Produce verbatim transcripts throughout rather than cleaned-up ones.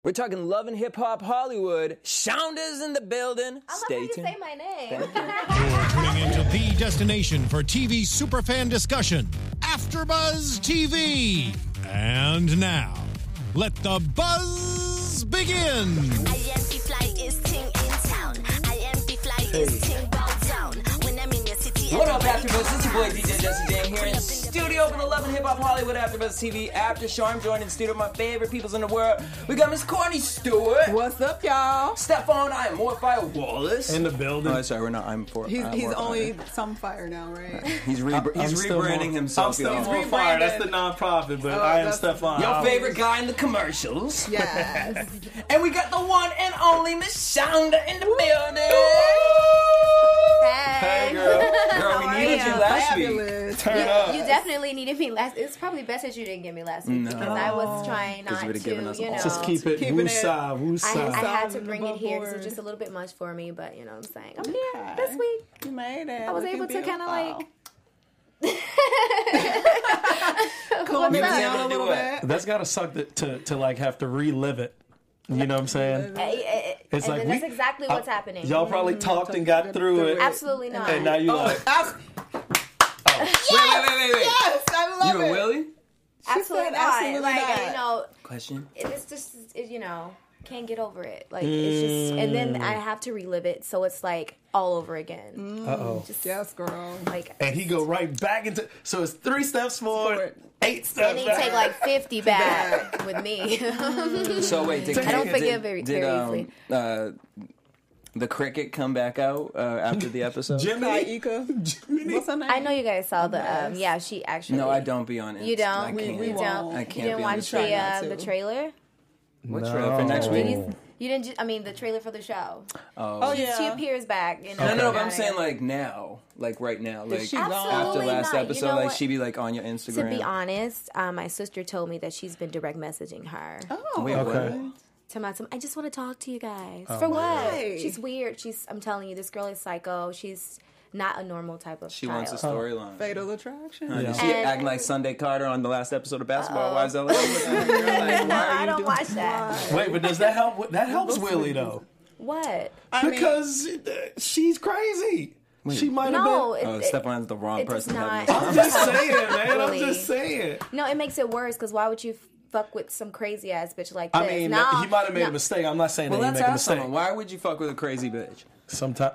We're talking Love and Hip Hop Hollywood. Shonda's in the building. I love Stay how you tuned. say my name. You're tuning into the destination for T V superfan discussion, AfterBuzz T V. And now, let the buzz begin. I am the fly is ting in town. I am the fly is ting bow down. When I'm in your city. What up, AfterBuzz? It's your boy D J Jesse Jane here in the studio for the Love and Hip Hop Hollywood AfterBuzz T V After Show. I'm joined in the studio with my favorite peoples in the world. We got Miss Courtney Stewart. What's up, y'all? Stephon, I am Morfire Wallace. In the building. Oh, sorry, we're not. I'm for. He's, uh, he's Morfire. only some fire now, right? He's, re- I'm he's still rebranding more- himself. I'm still y'all. more fire. That's the nonprofit, but Oh, I am that's- Stephon. Your I'll- favorite guy in the commercials. Yes. And we got the one and only Miss Shonda in the building. Hey, girl. Girl, we How are needed you you? last week. Fabulous. Turn You, up. you definitely needed me last. It's probably best that you didn't get me last week No. because I was trying 'Cause not you would've to, given us you all- know. Just keep it Keeping it- woosah, woosah. I, I had to Solid bring it here because it above was just a little bit much for me, but you know what I'm saying. I'm here Okay. this week. You made it. I was Looking able to kind of beautiful. like. Calm What's it up? down a able to little do it. bit. That's gotta suck to, to to like have to relive it. You know what I'm saying? Eh, eh, eh, It's and like then we- that's exactly I- what's happening. Y'all probably talked and got through it, Absolutely not. and now you Oh, like, I, Wait, wait, wait, wait, wait. yes, I love You it. and Willie? absolutely said not. absolutely like not. you know, Question. it's just it, you know can't get over it. Like it's just, and then I have to relive it, so it's like all over again. uh oh. Just Yes, girl. like. And he go right back into. So it's three steps forward, Forward. eight steps And he back. take like fifty back with me. So wait, did, I don't did- forgive did, very- did, very um, easily. uh, the cricket come back out uh, after the episode? Jimmy. Kaika. What's her name? I know you guys saw the. Um, Yes. yeah, she actually. No, I don't be on it. You don't. I We- can't. we You won't. don't. I You can't didn't be on watch the the try not uh, to. the trailer. What No. trailer for next Did week? you, you didn't. ju- I mean, the trailer for the show. Oh, She, yeah. she appears back. You know, No, no, no, but I'm kinda. saying like now, like right now, like she after gone? Absolutely last not. You episode, know like what? she be like on your To Instagram. be honest, um, my sister told me that she's been direct messaging her. Oh, Wait, Okay. what? To my, to- I just want to talk to you guys. Oh For what? Why? She's weird. She's. I'm telling you, this girl is psycho. She's not a normal type of She child. wants a storyline. Fatal Attraction. Uh, Did Yeah. she And- act like Sunday Carter on the last episode of Basketball? Uh-oh. Why is that like, like, No, why are I you don't doing- watch that. Wait, but does that help? That helps Willie though, What? I mean, because uh, she's crazy. She might have No, been. it, Oh, it, Stephane's the wrong it does person. to have not- this I'm just saying, man. I'm Really. just saying. no, it makes it worse because why would you fuck with some crazy ass bitch like this? I mean, no, he might have made no. a mistake. I'm not saying Well, that he let's make a ask mistake. someone. Why would you fuck with a crazy bitch? Sometimes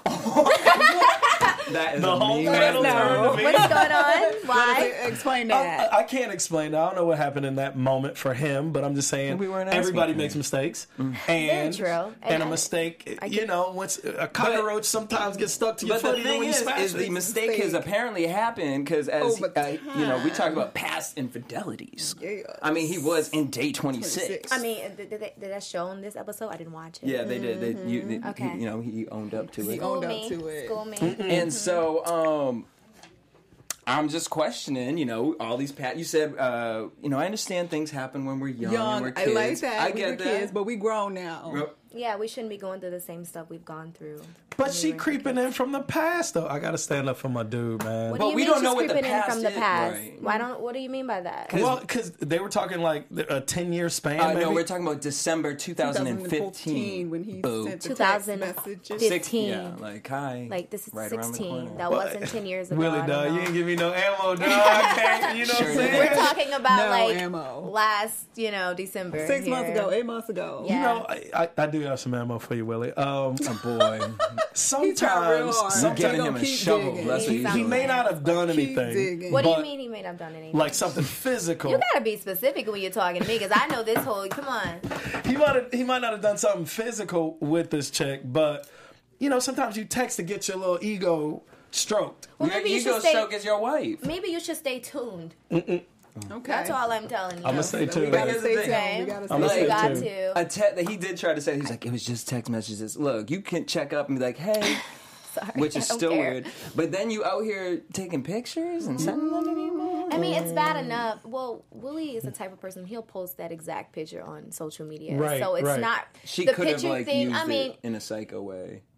That is the a whole mean panel answer. turned to me. What's going on? Why? explain I, that. I can't explain. I don't know what happened in that moment for him, but I'm just saying We weren't asking everybody for makes him. mistakes, Mm. and true. and, And a I- mistake. I you can- know, once a cockroach sometimes gets stuck to your But foot, the even thing when you is, smash is the it. mistake has Mistake. apparently happened because as Over uh, you know, we time. talked about past infidelities. Yes. I mean, he was in day twenty-six. twenty-six. I mean, did, did, they- did that show in this episode? I didn't watch it. Yeah, they did. They, you, they- Mm-hmm. Okay. he, you know, he owned up to He it. owned School up me. to it. School me. And so, um, I'm just questioning, you know, all these pat. You said, uh, you know, I understand things happen when we're young, and Young, we're I kids. like that. I we get were that. kids, but we grown now. Well, Yeah, we shouldn't be going through the same stuff we've gone through. But when she we were creeping kids. in from the past, though. I gotta stand up for my dude, man. What But do you we mean don't she's know what the creeping in past from the is, past? right. Why don't? What do you mean by that? Well, because they were talking like a ten-year span. uh, maybe? no, we're talking about December two thousand fifteen. twenty fourteen when he Boo. sent the two text thousand messages. fifteen. Six, yeah, like hi. Like this is right around the sixteen. corner. That What? wasn't ten years ago. Willie, I don't dog, you know. ain't give me no ammo, dog. I can't, you know Sure what I'm did. saying? We're talking about No like ammo. last, you know, December. Six months here. ago, eight months ago. Yeah. You know, I, I, I do have some ammo for you, Willie. Um, Oh boy, sometimes, real hard. I'm sometimes giving gonna him a keep shovel. digging. That's what He's he's he doing. may not have done Keep anything. digging. What do you but, mean he may have done anything? Like something physical. You gotta be specific when you're talking to me, because I know this whole. Come on. He might have, he might not have done something physical with this chick, but you know, sometimes you text to get your little ego stroked. Well, Your maybe you ego should stay. stroke is your wife. Maybe you should stay tuned. Okay. That's all I'm telling you. I'm gonna stay We tuned. gotta Here's the stay thing. tuned. We gotta I'm gonna stay stay You got tuned. to. A te- that he did try to say, he was like, it was just text messages. Look, you can check up and be like, hey, Sorry, which is I don't still care. weird. But then you out here taking pictures and sending them to people. I mean, it's bad enough. Well, Willie is the type of person, he'll post that exact picture on social media. Right, so it's right. not She the could have picture like thing. used I mean, it in a psycho way.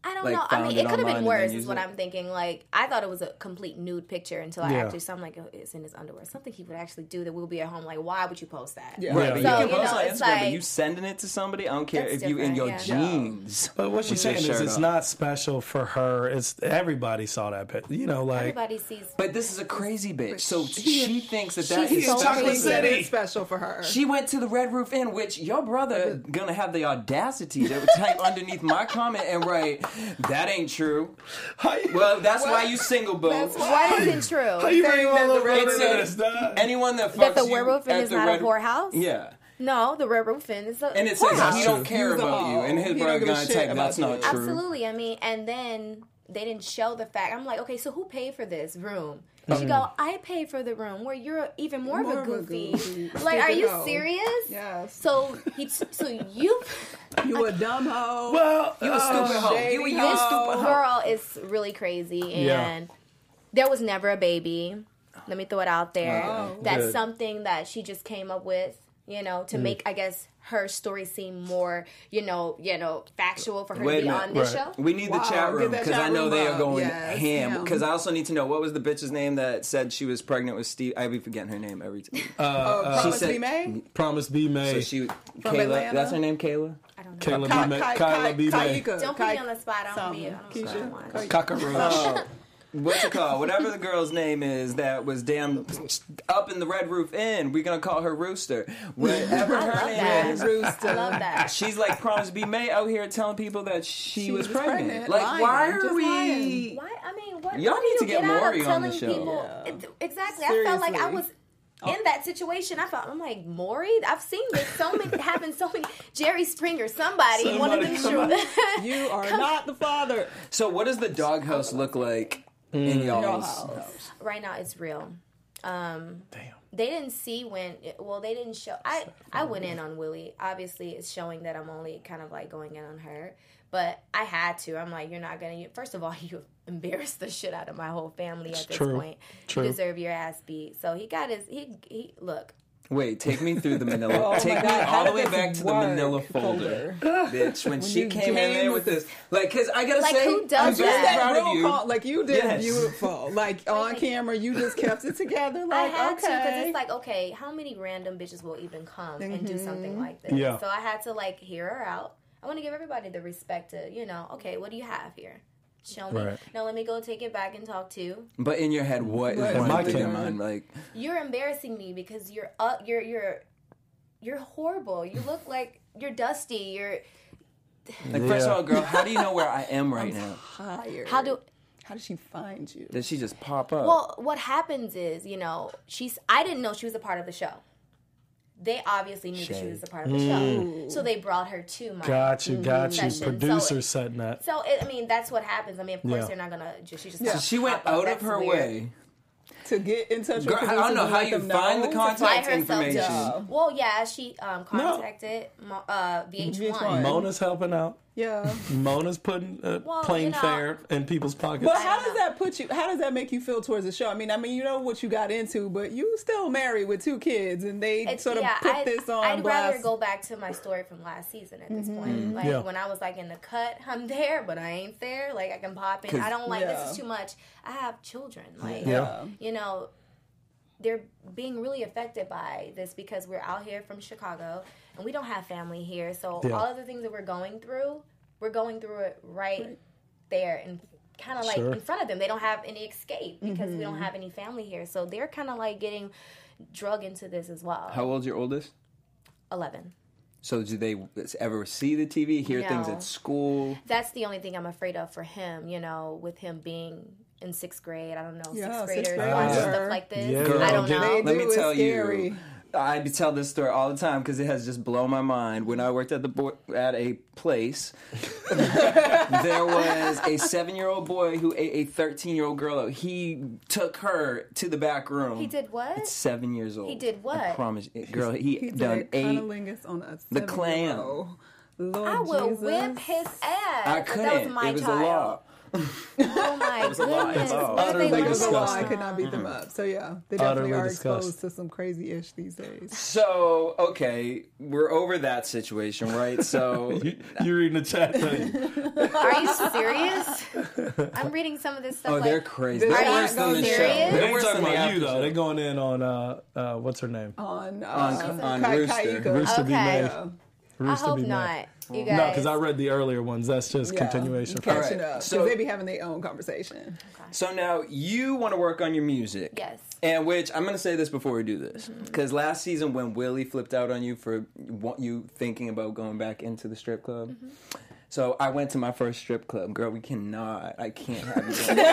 I don't like, know. I found mean, it it could have online been and then worse, is used what it? I'm thinking. Like, I thought it was a complete nude picture until I Yeah. actually saw. I'm like, oh, it's in his underwear. Something he would actually do that we'll be at home. Like, why would you post that? Yeah. Right, Yeah. but So, you you can post know, on it's Instagram, but like- you sending it to somebody, I don't care That's if you in your different, yeah. jeans. But what she's with your saying is shirt it's off. not special for her. It's everybody saw that picture. You know, like Everybody sees. But this is a crazy bitch. So she thinks that that She's is so special. crazy. That City. is special for her. She went to the Red Roof Inn, which your brother gonna have the audacity to type underneath my comment and write, that ain't true. how you, Well, that's why you single, boo. Why is it true? how you bring saying all that the over Red into Roof- this, dog? Anyone that fucks That the you werewolf inn at is the not Red- a whorehouse? Yeah. No, the Red Roof Inn is a And it says whorehouse. he don't care Use them about you. all. And his He brother don't give a gonna shit type, about that's not you. true. Absolutely. I mean, and then they didn't show the fact. I'm like, okay, so who paid for this room? She Mm-hmm. go, I paid for the room. Where you're even more, More of a of a goofy. goofy. Like, are Stupid you hoe. serious? Yes. So he, so you, You a dumb hoe. Well, You a uh, stupid hoe. shady You, you a hoe. stupid hoe. girl is really crazy, and Yeah. there was never a baby. Let me throw it out there. Oh. That's Good. something that she just came up with, you know, to make, I guess, her story seem more, you know, you know, factual for her Wait a to be minute. on this Right. show. We need Wow, the chat get room that because chat I know room they are up. going Yes, ham. ham. Because I also need to know what was the bitch's name that said she was pregnant with Steve. I be forgetting her name every time. uh, Promise said- Be May? Promise be made. So she, From Kayla. Atlanta? That's her name, Kayla. I don't know. Kayla Ka- B. May. Ka- Kyla Ka- B. May. Kaika. Don't put Ka- me on the spot. I don't something. be. I don't Keisha. know why. Ka- Cockroach. Oh, what's it called? Whatever the girl's name is that was damn up in the Red Roof Inn. We're gonna call her Rooster. Whatever I her love name that. is. Rooster. I love that. She's like Promise Be May out here telling people that she, She was, was pregnant. pregnant. Like, Lying. why are Just we? lying. Why? I mean, what? Y'all what need do to you get out of Maury on the telling show. people- Yeah. It- exactly. I felt like I was Seriously. in that situation. I felt I'm like Maury. I've seen this so many happen. So many. Jerry Springer. Somebody. one of them. Somebody- should- You are not the father. So, what does the doghouse look like in y'all's Your house? house. Right now, it's real. Um, Damn. they didn't see when. Well, they didn't show. I I went in on Willie. Obviously, it's showing that I'm only kind of like going in on her. But I had to. I'm like, you're not gonna. First of all, you embarrassed the shit out of my whole family at this true. point. True. You deserve your ass beat. So he got his. He he. Look. Wait, take me through the Manila. Oh take my me God, how all the did way this back to the work? Manila folder, bitch. When, she you came in came there with this, like, cause I gotta Like, say, who does I'm very that? proud Real of you. calm, like you did Yes. beautiful. Like on camera, you just kept it together. I Like had to because okay, it's like, okay, how many random bitches will even come and do something like this? Yeah. So I had to like hear her out. I want to give everybody the respect to, you know, okay, what do you have here? Show me. Right. Now let me go take it back and talk to. But in your head, what is What one my thing in camera? mind? Like, You're embarrassing me because you're uh, you're you're you're horrible. You look like you're dusty. You're like first of Yeah. all, girl, how do you know where I am right now? tired. how do How did she find you? Did she just pop up? well what happens is, you know, she's I didn't know she was a part of the show. They obviously knew that she Shade. was a part of the show. So they brought her to my Got you, got you. session. Producer So- setting that. So it, I mean, that's what happens. I mean, of course Yeah. they're not gonna just she just Yeah. so she went pop up. out of That's her weird. way. To get in touch with Girl, I producers don't know and how let you them find the know? Fly contact herself information. down. Well, yeah, she um, contacted Mo- uh, V H one. V H one. Mona's helping out. Yeah. Mona's putting uh, Well, plane you know- fare in people's pockets. But how does that put you? How does that make you feel towards the show? I mean, I mean, you know what you got into, but you still married with two kids, and they It's, sort of yeah, put I'd, this on I'd blast. rather go back to my story from last season at this point. Like Yeah. when I was like in the cut, I'm there, but I ain't there. Like I can pop in. 'Cause- I don't like Yeah. this is too much. I have children. Like Yeah. you know, they're being really affected by this because we're out here from Chicago and we don't have family here. So Yeah. all of the things that we're going through, we're going through it right, Right. there and kind of like Sure. in front of them. They don't have any escape because we don't have any family here. So they're kind of like getting drug into this as well. How old's your oldest? eleven. So do they ever see the T V, hear things No. at school? That's the only thing I'm afraid of for him, you know, with him being in sixth grade. I don't know, Yeah, sixth sixth graders grade. watch Yeah. stuff like this. Yeah. I Girl, don't get- know. They Let do, me it's tell scary. you, I tell this story all the time because it has just blown my mind. When I worked at the bo- at a place, there was a seven-year-old boy who ate a thirteen-year-old girl out. He took her to the back room. He did what? At seven years old. He did what? I promise, you, girl. He, He done did eight. cunnilingus on a The clam. seven-year-old. Lord I will Jesus. whip his ass. I if couldn't. That was my it was child. a law. Oh my was a lie. goodness! Oh. What did they Like, it learn was a from? lie. I could not beat them up. So yeah, they definitely Utterly are disgusting. exposed to some crazy ish these days. So, okay, we're over that situation, right? So, You, you reading the chat thing. Are you serious? I'm reading some of this stuff. oh, like, they're crazy. They're They're not worse than the serious? show. They They They're ain't worse talking than the about you after though. show. They're going in on uh, uh, what's her name? On uh, On- on Ka- Rooster. Kaika. Rooster Okay. be Okay. made. I Rooster hope be made. not. You guys. No, because I read the earlier ones. That's just Yeah, continuation. Catching Alright, up. Because so- they be having their own conversation. So now you want to work on your music. Yes. And which I'm going to say this before we do this. Because last season when Willie flipped out on you for want you thinking about going back into the strip club. So I went to my first strip club. Girl, we cannot. I can't have you go.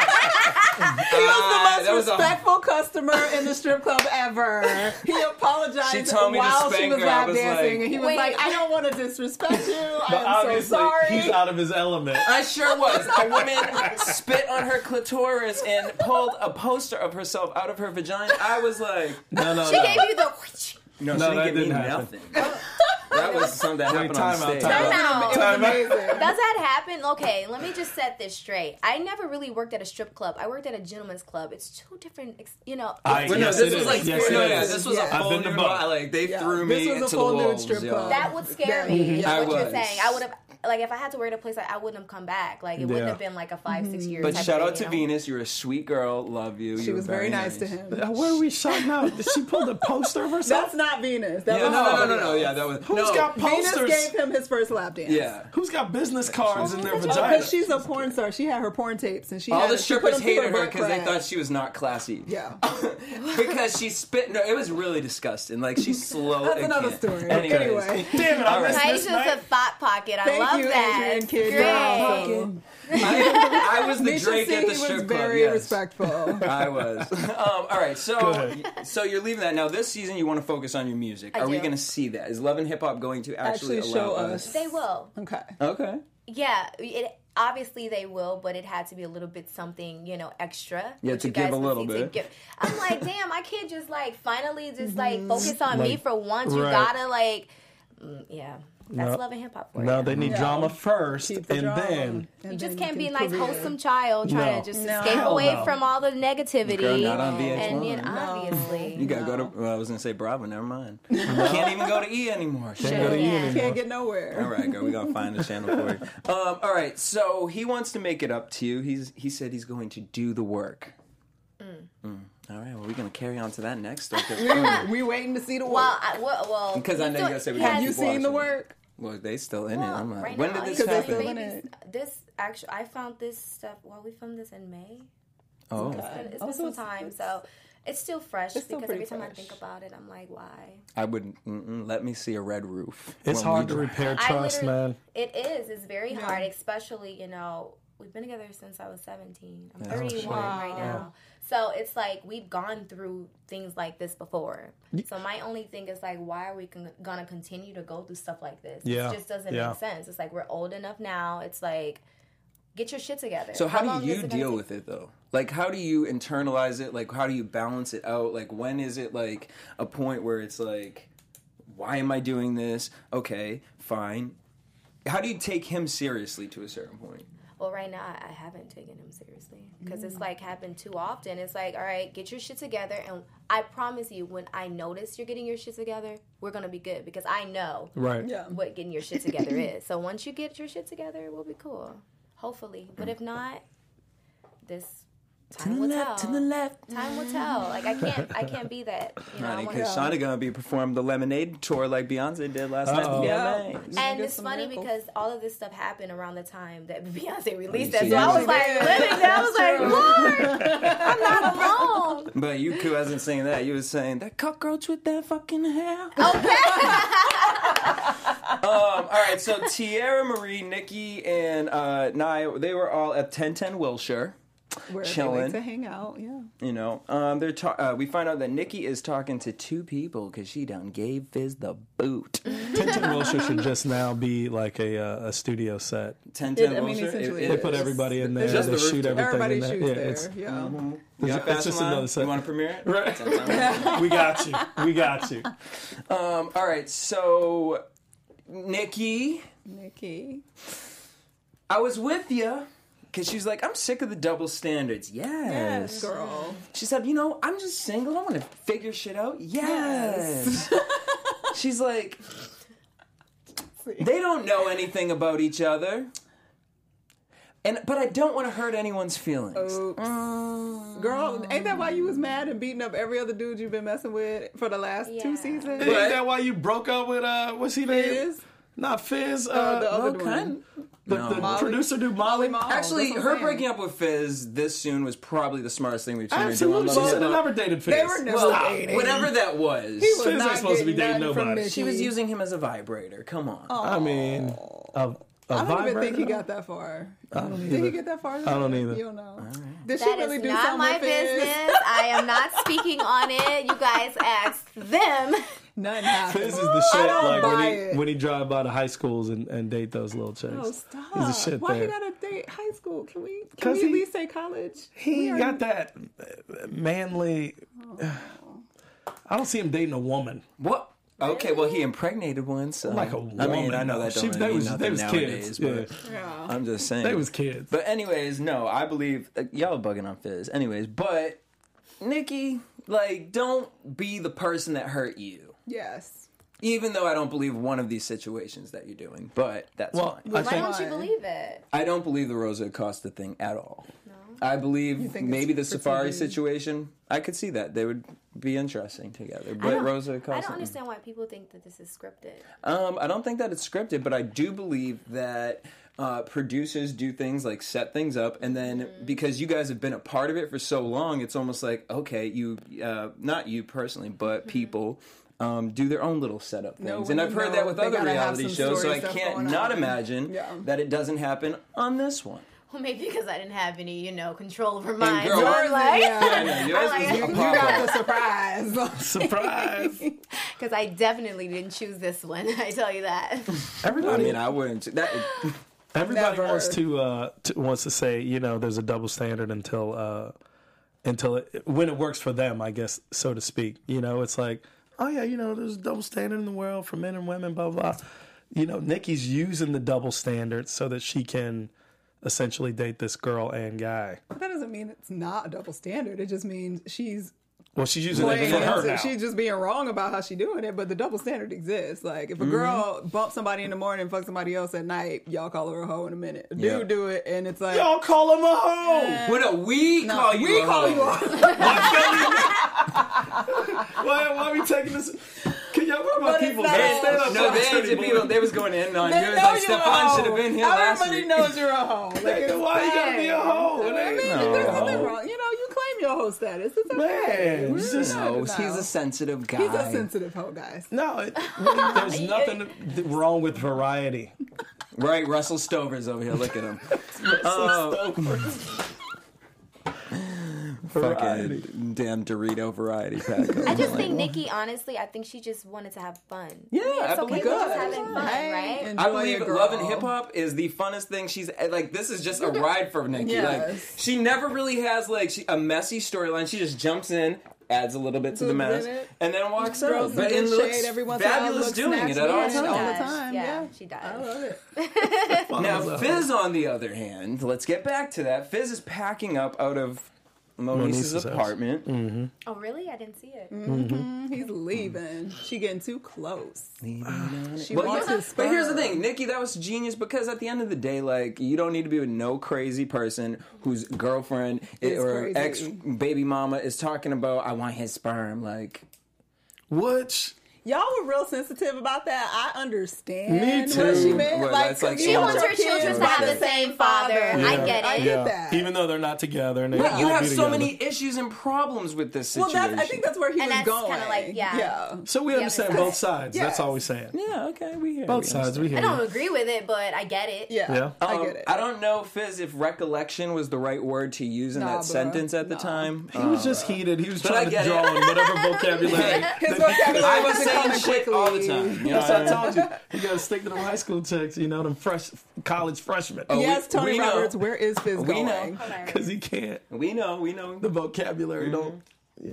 He was the that most was a- respectful customer in the strip club ever. He apologized She told me to while she spank was her. I lap was dancing, like- and he was Wait. like, "I don't want to disrespect you. But I am so obviously, sorry." he's out of his element. I sure was. A woman spit on her clitoris and pulled a poster of herself out of her vagina. I was like, No, no, She no. gave you the. no, No, she that didn't give me didn't happen. nothing. That was something that Wait, happened time on out, stage. time Time out. It was Time out. amazing. Does that happen? Okay, let me just set this straight. I never really worked at a strip club. I worked at a gentleman's club. It's two different, ex- you know. I- Well, no, Yes, this it was is. like Yes, it no, is. yeah, this was Yeah. a I've full been to nude. both. Like they Yeah. threw This me was a into full the nude wolves. strip yo. club. That would scare Yeah. me. I What you're was. saying, I would have like if I had to work at a place, like, I wouldn't have come back. Like it wouldn't Yeah. have been like a five, six years. But type shout of out to thing, you know? Venus. You're a sweet girl. Love you. She You was were very nice to him. Uh, Where are we shouting out? Did she pull the poster of herself? That's not Venus. That Yeah, was no, no, no, somebody no, no. else. Yeah, that was. Who's no. got Venus posters? gave him his first lap dance. Yeah. Who's got business cards in their Oh, vagina? because she's a porn star. She had her porn tapes, and she All had the she put strippers them through hated her butt because they crack. thought she was not classy. Yeah. Because she spit. No, it was really disgusting. Like she slow. That's I another can't. story. Anyways. Anyway. Damn it! I All right. missed Nice this as a night. thought pocket. I Thank love you, that. Adrian Kidd. Great. Awesome. I, I was the Misha Drake C, at the he strip was club. very yes. respectful. I was. Um, all right, Go so ahead. so you're leaving that now. This season, you want to focus on your music. I Are we do. going to see that? Is Love and Hip Hop going to actually, Actually allow show us? us. They will. Okay. Okay. Yeah, it obviously they will, but it had to be a little bit something, you know, extra. Yeah, which to you give guys a can little see, to bit. give- I'm like, damn, I can't just like finally just like focus on me Like, for once. You right. gotta like, mm, yeah, that's No. Love and Hip Hop for No, you. they need Yeah. drama first, Keep the and drama. then And You just then can't be a can nice, career. wholesome child trying No. to just No. escape Hell away no. from all the negativity. Girl, not on V H one. And you know, No. obviously. You gotta go to. Well, I was gonna say Bravo. Never mind. Can't even go to E anymore. Shit. go to E Yeah. anymore. Can't get nowhere. All right, girl. We gotta find a channel for you. Um, all right. So he wants to make it up to you. He's he said he's going to do the work. Mm. All right. Well, we're gonna carry on to that next story. 'cause- We waiting to see the work. Well, I, well, well, Because I he's know you doing- gotta say we he gotta has- Have you keep seen the watching. work? Well, they still in it. Well, I'm like, right when now, did this he's Because happen? they doing still in babies. This actually, I found this stuff. Well, we filmed this in May. Oh, It's been, it's been Also, some it's- time, it's- so it's still fresh. it's still because every pretty time I fresh. think about it, I'm like, why? I would mm-mm, let me see a red roof. it's when we hard to drive. repair I trust, literally- man. It is. It's very hard, especially you know we've been together since I was seventeen. I'm thirty-one right now. So it's like we've gone through things like this before. So my only thing is like, why are we con- gonna continue to go through stuff like this? Yeah. It just doesn't Yeah. make sense. It's like we're old enough now. It's like, get your shit together. So how, long do you is it gonna deal take? with it though? Like how do you internalize it? Like how do you balance it out? Like when is it like a point where it's like, why am I doing this? Okay, fine. How do you take him seriously to a certain point? Well, right now I I haven't taken him seriously because it's like happened too often. It's like, all right, get your shit together, and I promise you, when I notice you're getting your shit together, we're gonna be good because I know Right. Yeah. what getting your shit together is. So once you get your shit together, we'll be cool, hopefully. But if not, this time will tell. left. Time will tell. Like I can't, I can't be that. You know, I Honey, wanna- because Shawnee gonna be performing the Lemonade tour like Beyonce did last night. Uh-oh. Yeah. Yeah. And Get it's some funny miracles. because all of this stuff happened around the time that Beyonce released You that. see So I that? was like Yeah. living there. I was like, Lord, I'm not alone. But you could wasn't saying that. You was saying that cockroach with that fucking hair. um, all right, so Tierra Marie, Nikki, and uh, Nia, they were all at ten ten Wilshire. Where they chilling. like to hang out. Yeah. You know, um, they're ta- uh, we find out that Nikki is talking to two people because she done gave Fizz the boot. Tintin Wilshire should just now be like a uh, a studio set. ten It- ten I mean, Wilshire. essentially, It- They it put is. everybody in there. It's just They the shoot rooftop. everything Everybody in there. shoots Yeah, there. it's, Yeah. You got It's fast just in line? another set. You want to premiere it? Right. Ten ten. we got you. We got you. Um, all right, so Nikki, Nikki. I was with you because she was like, I'm sick of the double standards. Yes. Yes, girl. She said, you know, I'm just single. I want to figure shit out. Yes. She's like, they don't know anything about each other. And but I don't want to hurt anyone's feelings. Oops. Mm. Girl, ain't that why you was mad and beating up every other dude you've been messing with for the last Yeah. two seasons? Ain't that why you broke up with, uh, what's he name? Fizz? Not Fizz. Uh, Uh, the other well, one. kind- the No. the Molly. producer dude, Molly. Molly. Actually, that's what her I'm saying. breaking up with Fizz this soon was probably the smartest thing we've seen her do. Absolutely. on She Love should have Is never dated Fizz. They were never Well, dating. whatever that was. He was Fizz ain't not supposed to be getting dating nothing from nobody. Nikki. She was using him as a vibrator. Come on. I mean, a, a I don't even think he vibrator? got that far. I don't Did either. he get that far? I don't either. You don't know. Did she That really is do not something my with Fizz? business. I am not speaking on it. You guys asked them. Nothing happened. Fizz is the I shit. don't Like when buy he it. when he drive by the high schools and, and date those little chicks. Oh, stop. He's a shit Why there. he gotta date high school? Can we, can 'Cause we at he- least say college? He We ain't are- got that manly. I don't see him dating a woman. What? Okay, well, he impregnated one, so Like a I mean, woman, I know though. that She- don't they mean was- nothing they was nowadays, kids, but Yeah. I'm just saying. They was kids. But anyways, no, I believe uh, y'all are bugging on Fizz. Anyways, but Nikki, like, don't be the person that hurt you. Yes. Even though I don't believe one of these situations that you're doing, but that's Well, fine. I Why think don't you believe it? I don't believe the Rosa Acosta thing at all. No. I believe think maybe the it's for Safari T V? situation. I could see that they would be interesting together. I But don't, Rosa I Acosta. don't understand why people think that this is scripted. Um, I don't think that it's scripted, but I do believe that uh, producers do things like set things up, and then Mm-hmm. because you guys have been a part of it for so long, it's almost like okay, you, uh, not you personally, but Mm-hmm. people. Um, do their own little setup things, No, and when I've you heard know that with they other gotta have reality some shows. So story I stuff can't going not on. imagine Yeah. that it doesn't happen on this one. Well, maybe because I didn't have any, you know, control over mine. girl, So yours we're is- like, yeah. I know, yours I was like- a You pop-up. got the surprise. surprise. because I definitely didn't choose this one. I tell you that. I Everybody, mean, I wouldn't. That everybody Never. wants to, uh, to wants to say, you know, there's a double standard until uh, until it, when it works for them, I guess, so to speak. You know, it's like, oh yeah, you know, there's a double standard in the world for men and women, blah blah. You know, Nikki's using the double standard so that she can essentially date this girl and guy. That doesn't mean it's not a double standard. It just means she's Well, she's using it playing for her into- now. she's just being wrong about how she's doing it, but the double standard exists. Like, if a girl bumps somebody in the morning and fucks somebody else at night, y'all call her a hoe in a minute. A dude Yeah. do it, and it's like, Y'all call him a hoe. what a we no, call you. we a call hoe. you a hoe. Why, why are we taking this? Can y'all talk about But it's people? not- Man, stand up No, for they, us the anymore. people, they was going in on They you. It was know like, you're a Stefan hoe. should have been here last Everybody week. knows you're a hoe. Like, it's Why you gotta be a hoe? It I ain't- mean, No. there's nothing wrong. You know, you claim your hoe status. It's okay. Man, it's just- No, No. he's a sensitive guy. He's a sensitive hoe, guys. No, it, there's nothing wrong with variety. Right, Russell Stover's over here. Look at him. Oh, Variety. fucking damn Dorito variety pack. I just think Nikki, honestly, I think she just wanted to have fun. Yeah, I mean, it's I okay believe with that. just having fun, Hey, right? enjoy I believe your girl. Love and Hip Hop is the funnest thing she's like. This is just a ride for Nikki. Like Yes. she never really has like she, a messy storyline. She just jumps in, adds a little bit to the Little mess, bit in it. and then walks Throws out. some But good it shade looks every once in a while, fabulous looks doing it snatchy. at all Yeah, she all the times. does. time, Yeah, yeah. she does. I love it. Now Fizz, on the other hand, let's get back to that. Fizz is packing up out of Monique's Monique's house. apartment. Oh, really? I didn't see it. He's leaving. She getting too close. She Well, wants yeah, his but here's the sperm. thing, Nikki, that was genius because at the end of the day, like, you don't need to be with no crazy person whose girlfriend Is or crazy. ex baby mama is talking about, I want his sperm. Like, Which Y'all were real sensitive about that. I understand Me what too. she meant. Well, like, that's like 'cause She you someone- wants want her your children kids to by have the same father. I get I it. get that. even though they're not together, and they but you won't have be so together. many issues and problems with this Well, situation. that's, I think that's where he And was that's going. kinda like, yeah. yeah. So we Yeah, understand but- both sides. Yes. That's all we're saying. Yeah, okay, we hear Both we sides. We hear. I you. don't agree with it, but I get it. Yeah, Yeah. I Um, get it. I don't know, Fizz, if recollection was the right word to use in Nah, that bruh. sentence at the Nah. time. He was Uh, just heated. He was But I trying to get it. draw on whatever vocabulary. His vocabulary I was is saying coming shit quickly. all the time. You know That's what what I I mean? told you. You gotta stick to them high school chicks, you know, them fresh college freshmen. Oh, Yes, we- Tony we know. Roberts, where is Fizz We going? know. Because he can't. We know, we know. The vocabulary Mm-hmm. don't, you know.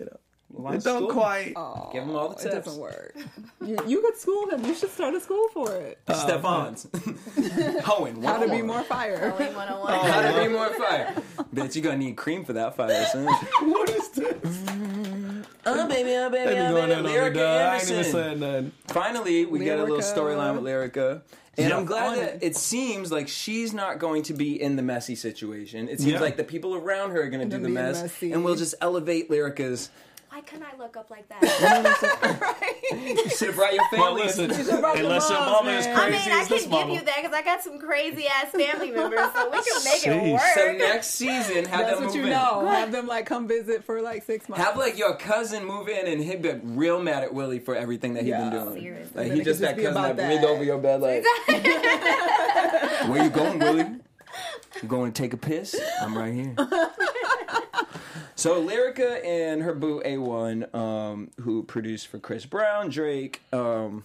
Why It don't school? quite. Give him all the It tips. doesn't work. You, you could school him. You should start a school for it. Stefan's. Hoeing. How to be more fire. Going one on one. How to be more fire. Bitch, you're gonna need cream for that fire, son. What is this? Oh, baby, oh, baby, They be oh, going baby. in on me, Lyrica dog. I ain't even Anderson. saying nothing. Finally, we get a little Lyrica. storyline with Lyrica. And Yeah. I'm glad On that it. it seems like she's not going to be in the messy situation. It seems Yeah. like the people around her are going to do Gonna the be mess. messy. And we'll just elevate Lyrica's. Why couldn't I look up like that? You should have brought your Well, family. listen, brought your unless your moms, mama is man. crazy I mean, I as this can give mama. you that because I got some crazy ass family members, so we can make Jeez. it work. So next season, have That's them what move you in. know. Have them like come visit for like six months. Have like your cousin move in and he'd be real mad at Willie for everything that he's Yeah. been doing. Seriously. Like Then he it just could that just be cousin that about breathed that. over your bed like, where you going, Willie? You going to take a piss? I'm right here. So Lyrica and her boo A one, um, who produced for Chris Brown, Drake, um,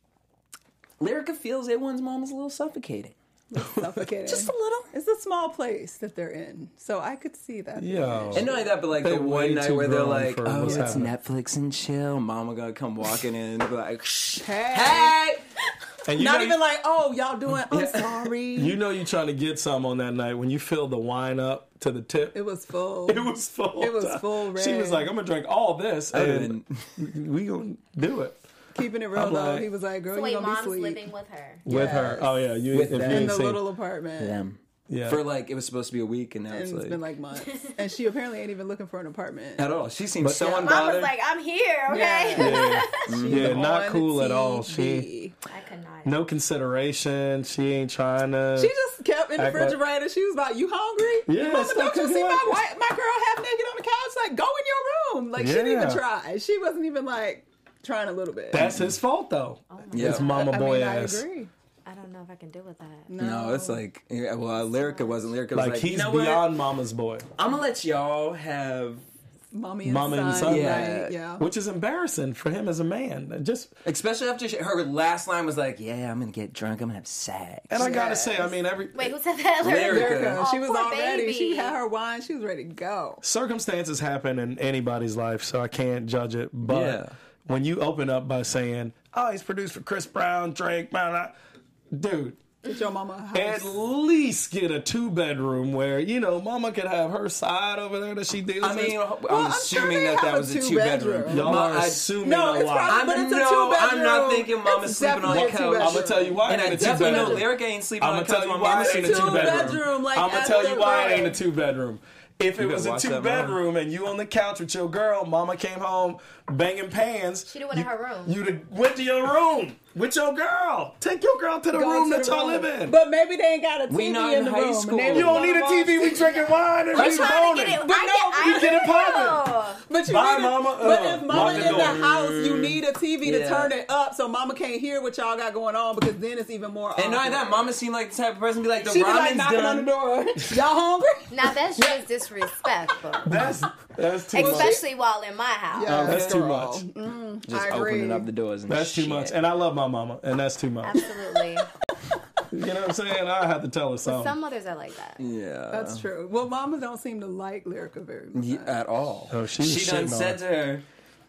Lyrica feels A one's mom is a little suffocating. Suffocating. Just a little. It's a small place that they're in, so I could see that. Yo. And not only that, but like They the way one night too where they're grown like, for "Oh, what's it's happening." Netflix and chill." Mama gonna come walking in and be like, Hey. "Hey, And you Not know, even like, oh, y'all doing. I'm sorry. You know you trying to get some on that night when you fill the wine up to the tip. It was full. It was full. It was full, She was Red. like, "I'm gonna drink all this, Other and we gonna do it Keeping it real I'm though. like- he was like, girl, So you wait, gonna be mom's sweet. living with her. with her." Oh yeah, you With if them. you in ain't the seen- little apartment. them." yeah. For like it was supposed to be a week, and now And it's it's like, been like months. And she apparently ain't even looking for an apartment. at all. She seems so Yeah. Mom unbothered. was like, I'm here, okay? Yeah. yeah, yeah, not On cool at T all. V. She I could not. no consideration. She ain't trying to. She just kept in the Act like- refrigerator. She was like, "You hungry? Yeah, Mama, stop don't you cooking see my like white, my girl half naked on the couch? Like, go in your room." Like, she didn't Yeah. even try. She wasn't even like trying a little bit. That's his fault though. Yeah. It's mama I boy mean, ass. I agree. I don't know if I can deal with that. no, it's like, yeah, well, Lyrica wasn't. Lyrica was Like, like, he's you know what? beyond mama's boy, I'm gonna let y'all have, Mommy and Mama son. and son. Yeah. Right? Yeah. which is embarrassing for him as a man. Just especially after she, her last line was like, "Yeah, I'm gonna get drunk. I'm gonna have sex." and I gotta say, I mean, every Wait, who said that? Lyrica. Erica, Oh, she was poor already. baby. She had her wine. She was ready to go. circumstances happen in anybody's life, so I can't judge it. But Yeah. when you open up by saying, "Oh, he's produced for Chris Brown, Drake," blah, blah, dude, Get your mama a house. at least get a two bedroom where you know mama could have her side over there that she deals I mean, with. I'm, I'm sure assuming they that have that a was a two bedroom. two-bedroom. Y'all are assuming no, a it's lot. probably, I'm but it's a no, two-bedroom. I'm not thinking mama's It's sleeping on the definitely a couch. two-bedroom. I'm gonna tell you why And it I ain't a two definitely know bedroom. Lyrica ain't sleeping I'm on gonna the couch. tell you while why mama's it ain't a sleeping two on the couch. bedroom. like, I'm gonna at tell the you why it crib. ain't a two bedroom. If it You was better a watch two that, bedroom and you on the couch with your girl, mama came home banging pans. She went in her room. You'd have went to your room with your girl. Take your girl to the Go room to that the y'all room. live in. But maybe they ain't got a T V We not in in the high room. school. And they You You was don't need a gonna T V. watch- We drinking wine and we I'm trying to boning. get it. But I no, get, we I get it poppin'. know. But you Bye, need mama. A, but Uh, if lock mama the in the door. house, you need a T V to Yeah. turn it up so mama can't hear what y'all got going on because then it's even more. And not awkward. that, mama seemed like the type of person to be like, the She be ramen's like knocking on the done. door. Y'all hungry? Now that's just disrespectful. That's that's too much. Especially while in my house. Yeah, that's too girl. much. Mm, Just I agree. opening up the doors and That's too shit. much. And I love my mama, and that's too much. Absolutely. You know what I'm saying? I have to tell her something. Some mothers are like that. Yeah. That's true. Well, mamas don't seem to like Lyrica very much. Yeah, at all. Oh, she was she done shitting on said to her,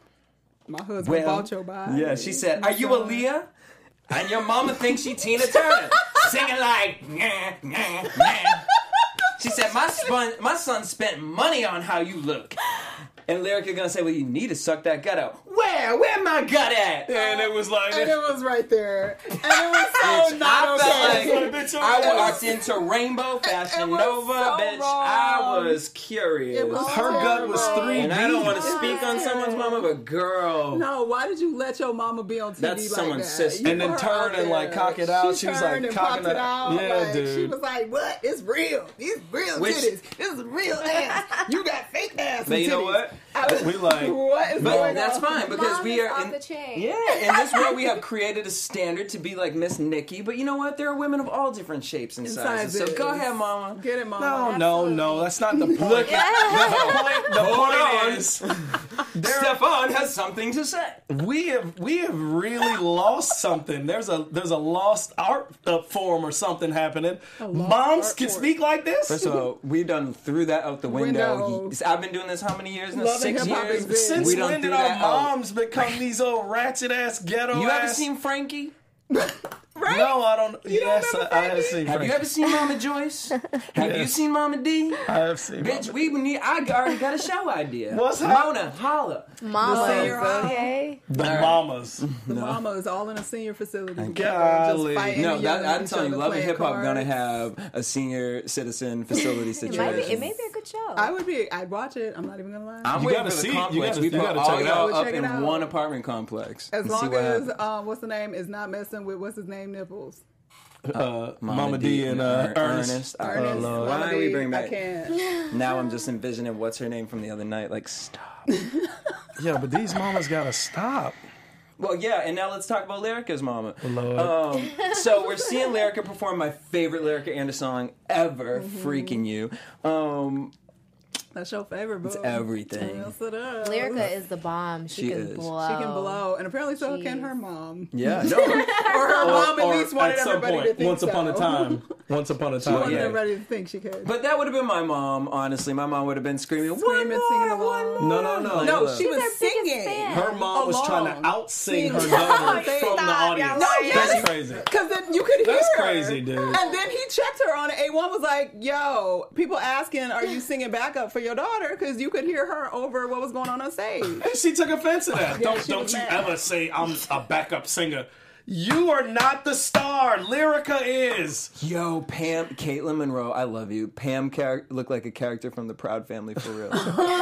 My husband well, bought your body. yeah, she said, are you Aaliyah? And your mama thinks she Tina Turner. Singing like, nah, nah, nah. She said, my son, my son spent money on how you look. And Lyrica gonna say, well, you need to suck that gut out. Where? Where my gut at? And it was like, And it was right there. And it was so Bitch, not I okay. felt like Bitch, I walked into Rainbow Fashion It was Nova, so bitch. wrong. I was curious. It was her gut was three and I don't want to deep. speak on someone's mama, but girl. No, why did you let your mama be on T V That's like someone's that? sister. You And then put her turn out and, like, there. cock it out. She, She was, turned like, and cocking popped it it- out. Yeah, like, She dude. was like, "What? It's real. It's real Which- titties. This is real ass. You got fake ass." But and you know titties." what? I was, We like- what is But going that's on? fine because Mom we is are off in the chain. yeah in this world we have created a standard to be like Miss Nikki. But you know what? There are women of all different shapes and sizes. So Sizes. go ahead, mama. Get it, mama. No, no, no. That's not the point. Look the at point, the Hold point on. is, Stefan has something to say. we have we have really lost something. There's a there's a lost art uh, form or something happening. Moms art can form. speak like this. First of all, we done threw that out the window. Window. He- I've been doing this how many years now? Love Southern six hip hop years. exists. Since We don't when do did our that. Oh. moms become these old ratchet ass ghetto You ever ass? seen Frankie? Right? No, I don't. You don't yes, remember I, I have Frankie? seen. Have Frankie. you ever seen Mama Joyce? Have you Yes. seen Mama D? I have seen. Bitch, Mama. we need. I already got a show idea. What's Mona? Holla. Mama, senior hall. okay. The mamas. The mama is all in a senior facility. together, Golly. Just fighting No, and that, yelling at I'm each telling you, other, Love and playing Hip Hop gonna cards. have a senior citizen facility It situation. might be. It may be a good show. I would be. I'd watch it. I'm not even gonna lie. I'm You waiting gotta for the see it. You complex. gotta- we you put gotta all check it y'all out. up Check it in out. one apartment complex. as and see long what as happens. um, what's the name is not messing with what's his name nipples. Uh, Mama D and uh, Ernest. Ernest. Oh, Ernest, Lord. Why Mama don't we D, bring I back? can't. Now I'm just envisioning what's her name from the other night. Like, stop. Yeah, but these mamas gotta stop. Well, yeah, and now let's talk about Lyrica's mama. Lord. Um, so we're seeing Lyrica perform my favorite Lyrica and a song ever, Mm-hmm. Freaking You. Um, That's your favorite, boo. it's everything. Yes, it is. Lyrica is the bomb. She, She can is. blow. She can blow, and apparently so can Jeez. her mom. Yeah, no. Or her mom at Or least wanted at some everybody point, to think once so. upon a time. Once upon a She wanted time. yeah. everybody to think she could. But that would have been my mom, honestly. My mom would have been screaming, Screaming, one singing more, one along. more. No, no, no. no, Like, she was their biggest singing. fan. Her mom was Alone. trying to out-sing her Sing. daughter Stop, from the audience. No, yes. That's crazy. Because then you could hear That's her. crazy, dude. And then he checked her on it. A one was like, yo, people asking, are you singing backup for your daughter? Because you could hear her over what was going on on stage. And she took offense to that. don't she don't was you mad. ever say I'm a backup singer. You are not the star. Lyrica is. Yo, Pam, Caitlin Monroe, I love you. Pam char- looked like a character from the Proud Family for real.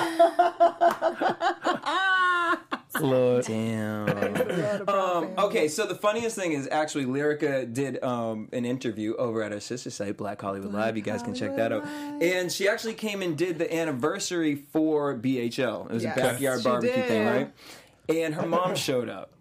Lord. Damn. Um, okay, so the funniest thing is actually Lyrica did um, an interview over at our sister site, Black Hollywood Live. You guys can check that out. And she actually came and did the anniversary for B H L. It was Yes, a backyard she barbecue thing, did. right? And her mom showed up.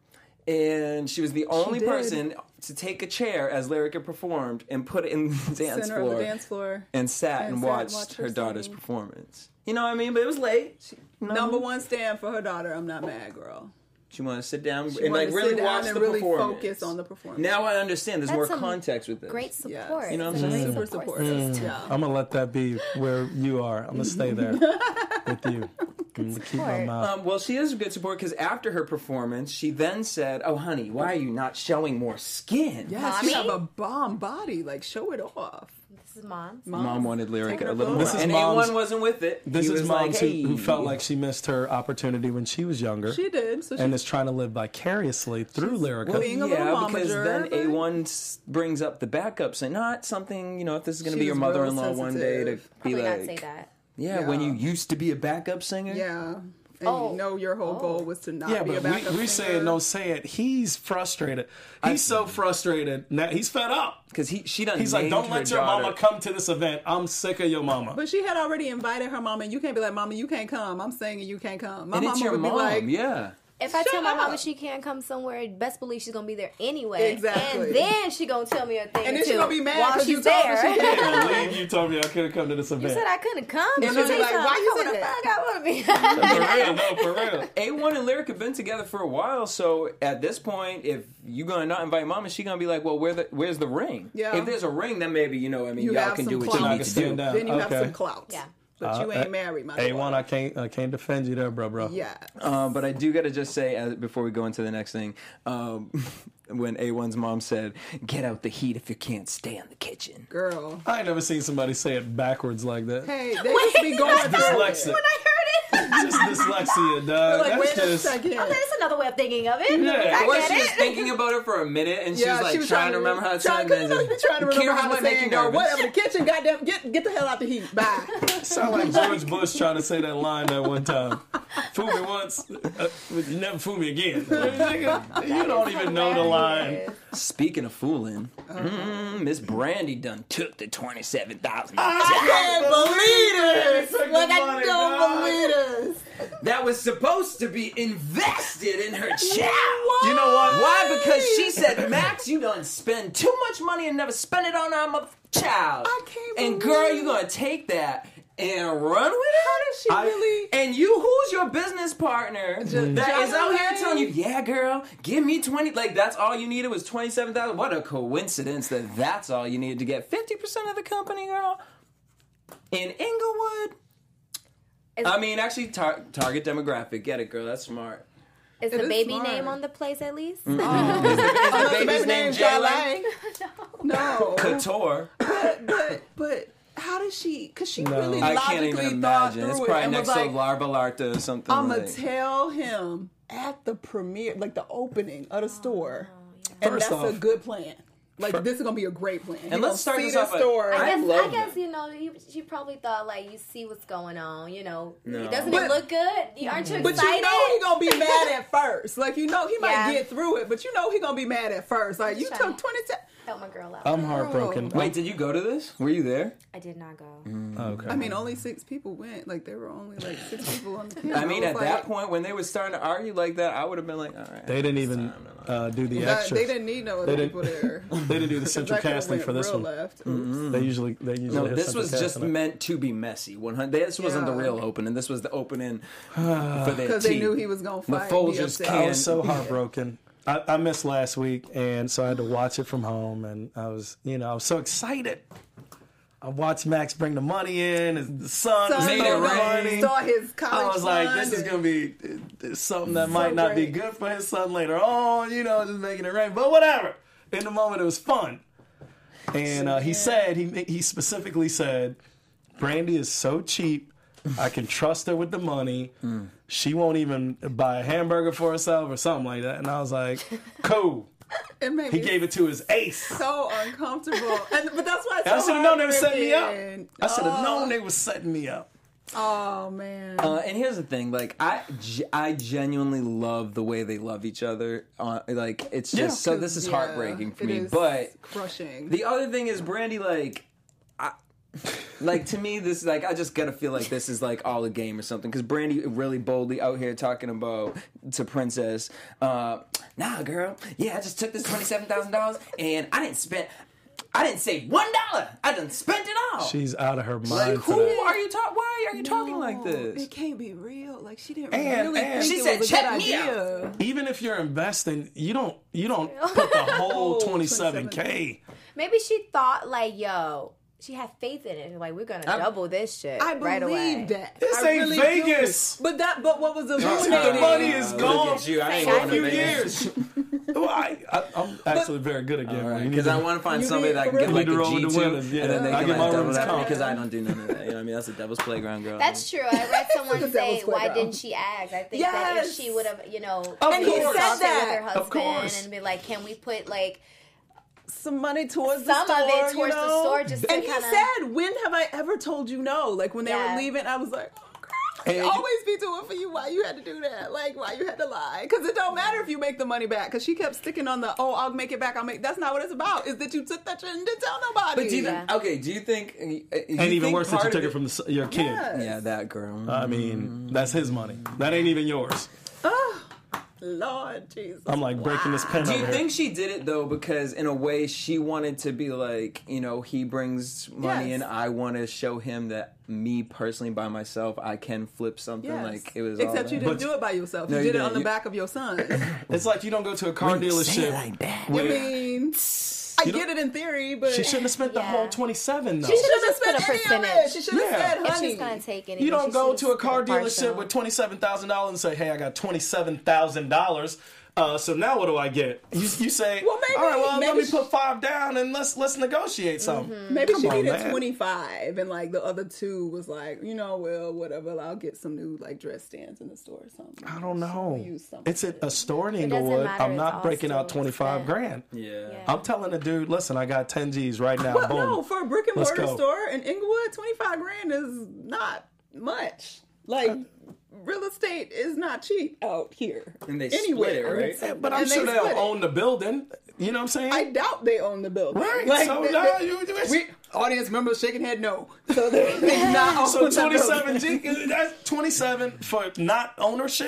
And she was the only did. person to take a chair as Lyrica performed and put it in the dance Center floor. of the dance floor. and sat and and, sat and watched, watched her, her daughter's sing. performance. You know what I mean? But it was late. She, you know, Number one stand for her daughter. I'm not mad, girl. She wanted to sit down She and wanted like to really sit down watch and the really performance. focus on the performance. Now I understand. There's That's more some context with this. Great support. Yes. You know what I'm Great saying? Super support supportive. system. Yeah. I'm gonna let that be where you are. I'm gonna stay there with you. I'm gonna keep my support. mouth. Um, well, she is a good support because after her performance, she then said, "Oh, honey, why are you not showing more skin?" Yes, you Mommy? have a bomb body. Like, show it off. This is mom. Mom wanted Taking Lyrica her a little clothes more, This is and A mom's- one wasn't with it. This He is was moms like, who, hey. who felt like she missed her opportunity when she was younger. She did. So she and is trying to live vicariously through Lyrica. Well, being a yeah, little because momager, then but- A one s- brings up the backups and not something, you know, if this is going to She be your was real mother-in-law one day to sensitive. be Probably like, not say that. Yeah, when Yeah. you used to be a backup singer. yeah. And Oh. you know your whole Oh. goal was to not Yeah, be a but backup we, we singer. say it, no say it. He's frustrated. He's so frustrated. Now he's fed up. Because he, she done He's like, named don't her let your daughter- mama come to this event. I'm sick of your mama. But she had already invited her mama, and you can't be like, "Mama, you can't come." I'm saying you can't come. My And mama it's your would mom, be like, yeah. If I Shut tell my up. mama she can't come somewhere, best believe she's gonna be there anyway. Exactly. And then she gonna tell me a thing And then or she two gonna be mad while 'cause she's you told her there. she can't. Yeah, leave. You told me I couldn't come to this You event. said I couldn't come. And Let she'll me be tell like, you why something. you I say wanna that? fuck, I wanna be. For real, no, for real. A one and Lyric have been together for a while, so at this point, if you're gonna not invite mama, she gonna be like, "Well, where the where's the ring? Yeah. If there's a ring, then maybe you know, I mean, You y'all have can some do what clout. you I need can to stand do." down. then you have Okay. some clout. Yeah. But you Uh, ain't married, my A one, daughter. I can't, I can't defend you there, bro, bro. Yeah. Um, but I do gotta just say, as, before we go into the next thing, um, when A one's mom said, "Get out the heat if you can't stay in the kitchen." Girl. I ain't never seen somebody say it backwards like that. Hey, they just be going through Dyslexic. it. When I heard it, Just dyslexia, dog. Like, That's wait a just. second. I said, it's another way of thinking of it. Yeah. I Or get she was it. thinking about it for a minute, and she Yeah, was like she was trying to remember how to say trying, it. cause you know you be trying to remember Kira's how might to make say you it. Go, nervous. whatever, the kitchen, goddamn, get get the hell out the heat. Bye. Sound like George Bush trying to say that line that one time. Fool me once, uh, you never fool me again. Nigga, you don't even know the line. Speaking of fooling, mm, Miss Brandy done took the twenty-seven thousand. I can't believe this. Take the Like, I money, don't dog. believe this. That was supposed to be invested in her child. You know what? Why? Because she said, "Max, you done spend too much money and never spend it on our mother child." I can't And believe girl, it. you gonna take that and run with it? How does she I- really? And you, who's your business partner that is John out here Ray. telling you, "Yeah, girl, give me twenty." Like that's all you needed was twenty-seven thousand. What a coincidence that that's all you needed to get fifty percent of the company, girl. In Inglewood. Is, I mean, actually, tar- target demographic. Get it, girl. That's smart. is It the is baby smart. name on the place at least? Is the, is the baby's name Jalen? No. Couture. But, but, but how does she, because she No. really I logically can't even thought imagine. through It's it probably and next was to like, Larva Larta or something. I'm going like. to tell him at the premiere, like the opening of the store. And First that's a off- good plan. Like, this is going to be a great plan. And let's start see this the off at- store. I I guess, I, love guess that. you know, you, she probably thought, like, you see what's going on, you know. No. Doesn't But- it look good? You- Aren't you But excited? you know he gonna be mad at first. Like, you know he might Yeah. get through it, but you know he gonna be mad at first. Like, you Try. took twenty. Help my girl out. I'm heartbroken. Wait, did you go to this? Were you there? I did not go. Okay. I mean, only six people went. Like, there were only like six people on the panel. I mean, was at like, that point, when they were starting to argue like that, I would have been like, all right. They didn't even uh, do the that- extras. they didn't need no They other didn't- people there. They didn't do the central That could've casting went for this real one. Left. Oops. They usually they usually No, have this central was just casting. meant to be messy. one hundred This wasn't the Yeah. real opening. This was the opening for their Because they team. knew he was gonna The fight. and be Folgers upset. I can't- was so heartbroken. I, I missed last week, and so I had to watch it from home. And I was, you know, I was so excited. I watched Max bring the money in. and The son Son Made it saw- rain. Saw his college I was like, fund this is and- gonna be uh, something that So might not be great. good for his son later on. You know, just making it rain. But whatever. In the moment, it was fun. And uh, he said, he he specifically said, Brandy is so cheap. I can trust her with the money. She won't even buy a hamburger for herself or something like that. And I was like, cool. It made He me gave it to his ace. so uncomfortable. And but that's why it's I so should have known they were hard setting me up. to I should have Oh. known they were setting me up. Oh man. Uh, and here's the thing, like I, ge- I genuinely love the way they love each other. Uh, like it's just Yeah. so. This is Yeah, heartbreaking for it me. is But crushing. the other thing is, Brandy, like, I, like to me, this like I just gotta feel like this is like all a game or something. Because Brandy really boldly out here talking about to Princess, uh, nah, girl, yeah, I just took this twenty seven thousand dollars and I didn't spend. I didn't save one dollar. I done spent it all. She's out of her mind like, for who that. are you talking? Why are you talking like No, this? It can't be real. Like she didn't And- really and- think She it said, was a "Check good me idea. Even if you're investing, you don't you don't put the whole Oh, twenty-seven K. Maybe she thought, like, yo, she had faith in it. Like, we're going to I- double this shit I right away. believe that. This I ain't really Vegas. do. But that. But what was The illuminating? money is Look gone at you. I ain't for a going to few Vegas. years. Well, I, I, I'm actually very good at gambling. You need Because to- I want to find You somebody need- that can for get real? like Need to a roll G with the two, winners, yeah. and then they I can get like my double winners that for me count. because I don't do none of that. You know what I mean? That's a devil's playground, girl. That's true. I read someone The say, devil's why playground. didn't she ask? I think that if Yes. she would have, you know, Of And he course. said consulted that. with her Of course. husband and be like, can we put, like, Some money towards Some the of store, it towards you the know? store just to and he kinda- said, "When have I ever told you no?" Like when they Yeah. were leaving, I was like, "Oh, girl, And I you- always be doing for you. Why you had to do that? Like why you had to lie? Because it don't matter if you make the money back. Because she kept sticking on the, "Oh, I'll make it back. I'll make." That's not what it's about. Is that you took that shit and didn't tell nobody. But do you Yeah. think, okay, do you think, uh, do you and even think worse that you part took of it from the, s- your kid. Yes. Yeah, that girl. I mean, that's his money. That ain't even yours. Oh, Lord Jesus. I'm like breaking this pen Do over you here. think she did it though because in a way she wanted to be like, you know, he brings money Yes. and I want to show him that me personally by myself I can flip something Yes. like it was all Except you that. didn't But- do it by yourself. No, you you did it didn't. on the You- back of your son. It's like you don't go to a car When you say dealership. it like that. I where- mean, I You get don't- it in theory, but She shouldn't have spent the Yeah. whole twenty-seven though. She shouldn't have just put spent a any of it. percentage. She should have Yeah. said, if "Honey." she's going to take anything, You don't she go should've to a car split dealership partial. with twenty-seven thousand dollars and say, "Hey, I got twenty-seven thousand dollars. Uh, so now what do I get?" You, you say, Well, maybe- "All right, well, maybe let me she- put five down and let's let's negotiate something." Maybe Come she on, needed man. twenty-five, and like the other two was like, you know, well, whatever. I'll get some new like dress stands in the store or something. I don't know. Use something. It's at a store in doesn't Inglewood. matter, I'm it's not all breaking out still twenty-five expense. grand. Yeah. Yeah. I'm telling the dude, listen, I got ten G's right now. Well, Boom. no, for a brick and Let's mortar go. store in Inglewood, twenty-five grand is not much. Like real estate is not cheap out here. And they anywhere. split it, right? Yeah, but I'm And they sure they'll split it. own the building. You know what I'm saying? I doubt they own the building. Right, Like, so they- now they- you- you- we, audience members shaking head no. So they, they not own So the twenty-seven building. G, that's twenty-seven for not ownership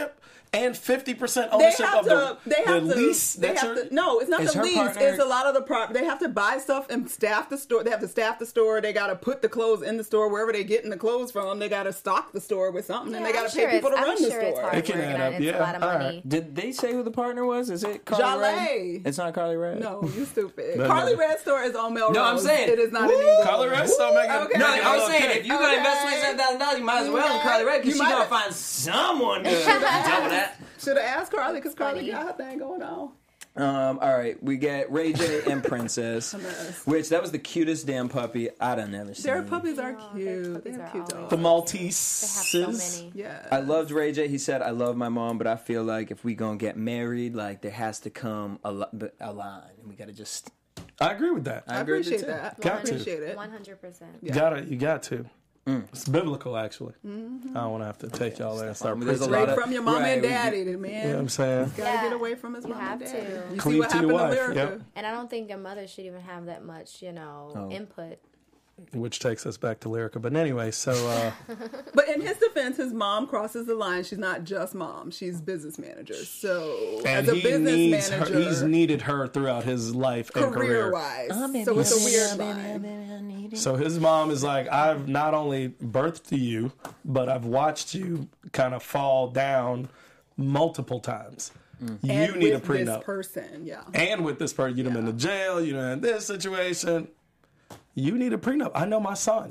and fifty percent They ownership have of to. the, They have the to. lease. They that have you're- to. No, it's not Is the her lease. partner- It's a lot of the prop. They have to buy stuff and staff the store. They have to staff the store. They got to put the clothes in the store wherever they getting the clothes from. They got to stock the store with something, and Yeah, they got I'm to sure pay people to it's- run I'm the sure it's store. hard It can work add and up, it's yeah. a lot of All money. right. Did they say who the partner was? Is it Carly Jaleh. Red? It's not Carly Red. No, you stupid. No, Carly no. Red's store is on Melrose. No, I'm saying- it is not an Eagle. Carly Red still making. Okay. No, Okay. I was saying Okay. if you're gonna invest Okay. twenty-seven thousand dollars, you might as well in Okay. Carly Red You because she's might gonna have- find someone to double that. Should have asked Carly because Carly funny. got her thing going on. Um, all right, we get Ray J and Princess, which that was the cutest damn puppy I'd have never seen. Their puppies are Oh, their cute. puppies They're are cute always- dogs. The They Malteses. have so many. Yeah. I loved Ray J. He said, "I love my mom, but I feel like if we gonna get married, like there has to come a, li- a line, and we gotta just." I agree with that. I agree with appreciate it, too. that. Got I to. appreciate it. One hundred percent. You gotta, you got to. Mm. It's biblical, actually. I don't want to have to take y'all there and start There's a preaching. lot Straight of- from your mom right, and we- daddy, man. You know what I'm saying? Gotta Yeah, get away from his you mom and have daddy. to. You see Cleave what to happened your to wife, Lyrica. yep. And I don't think a mother should even have that much, you know, Oh. input. Which takes us back to Lyrica. But anyway, so uh, But in his defense, his mom crosses the line. She's not just mom; she's business manager. So and as a he business needs manager, her. He's needed her throughout his life and career career. wise, so it's a weird line. So his mom is like, I've not only birthed you, but I've watched you kind of fall down multiple times. You And need a with this prenup. person, yeah. And with this person, you done been to jail, you done in this situation. You need a prenup. I know my son.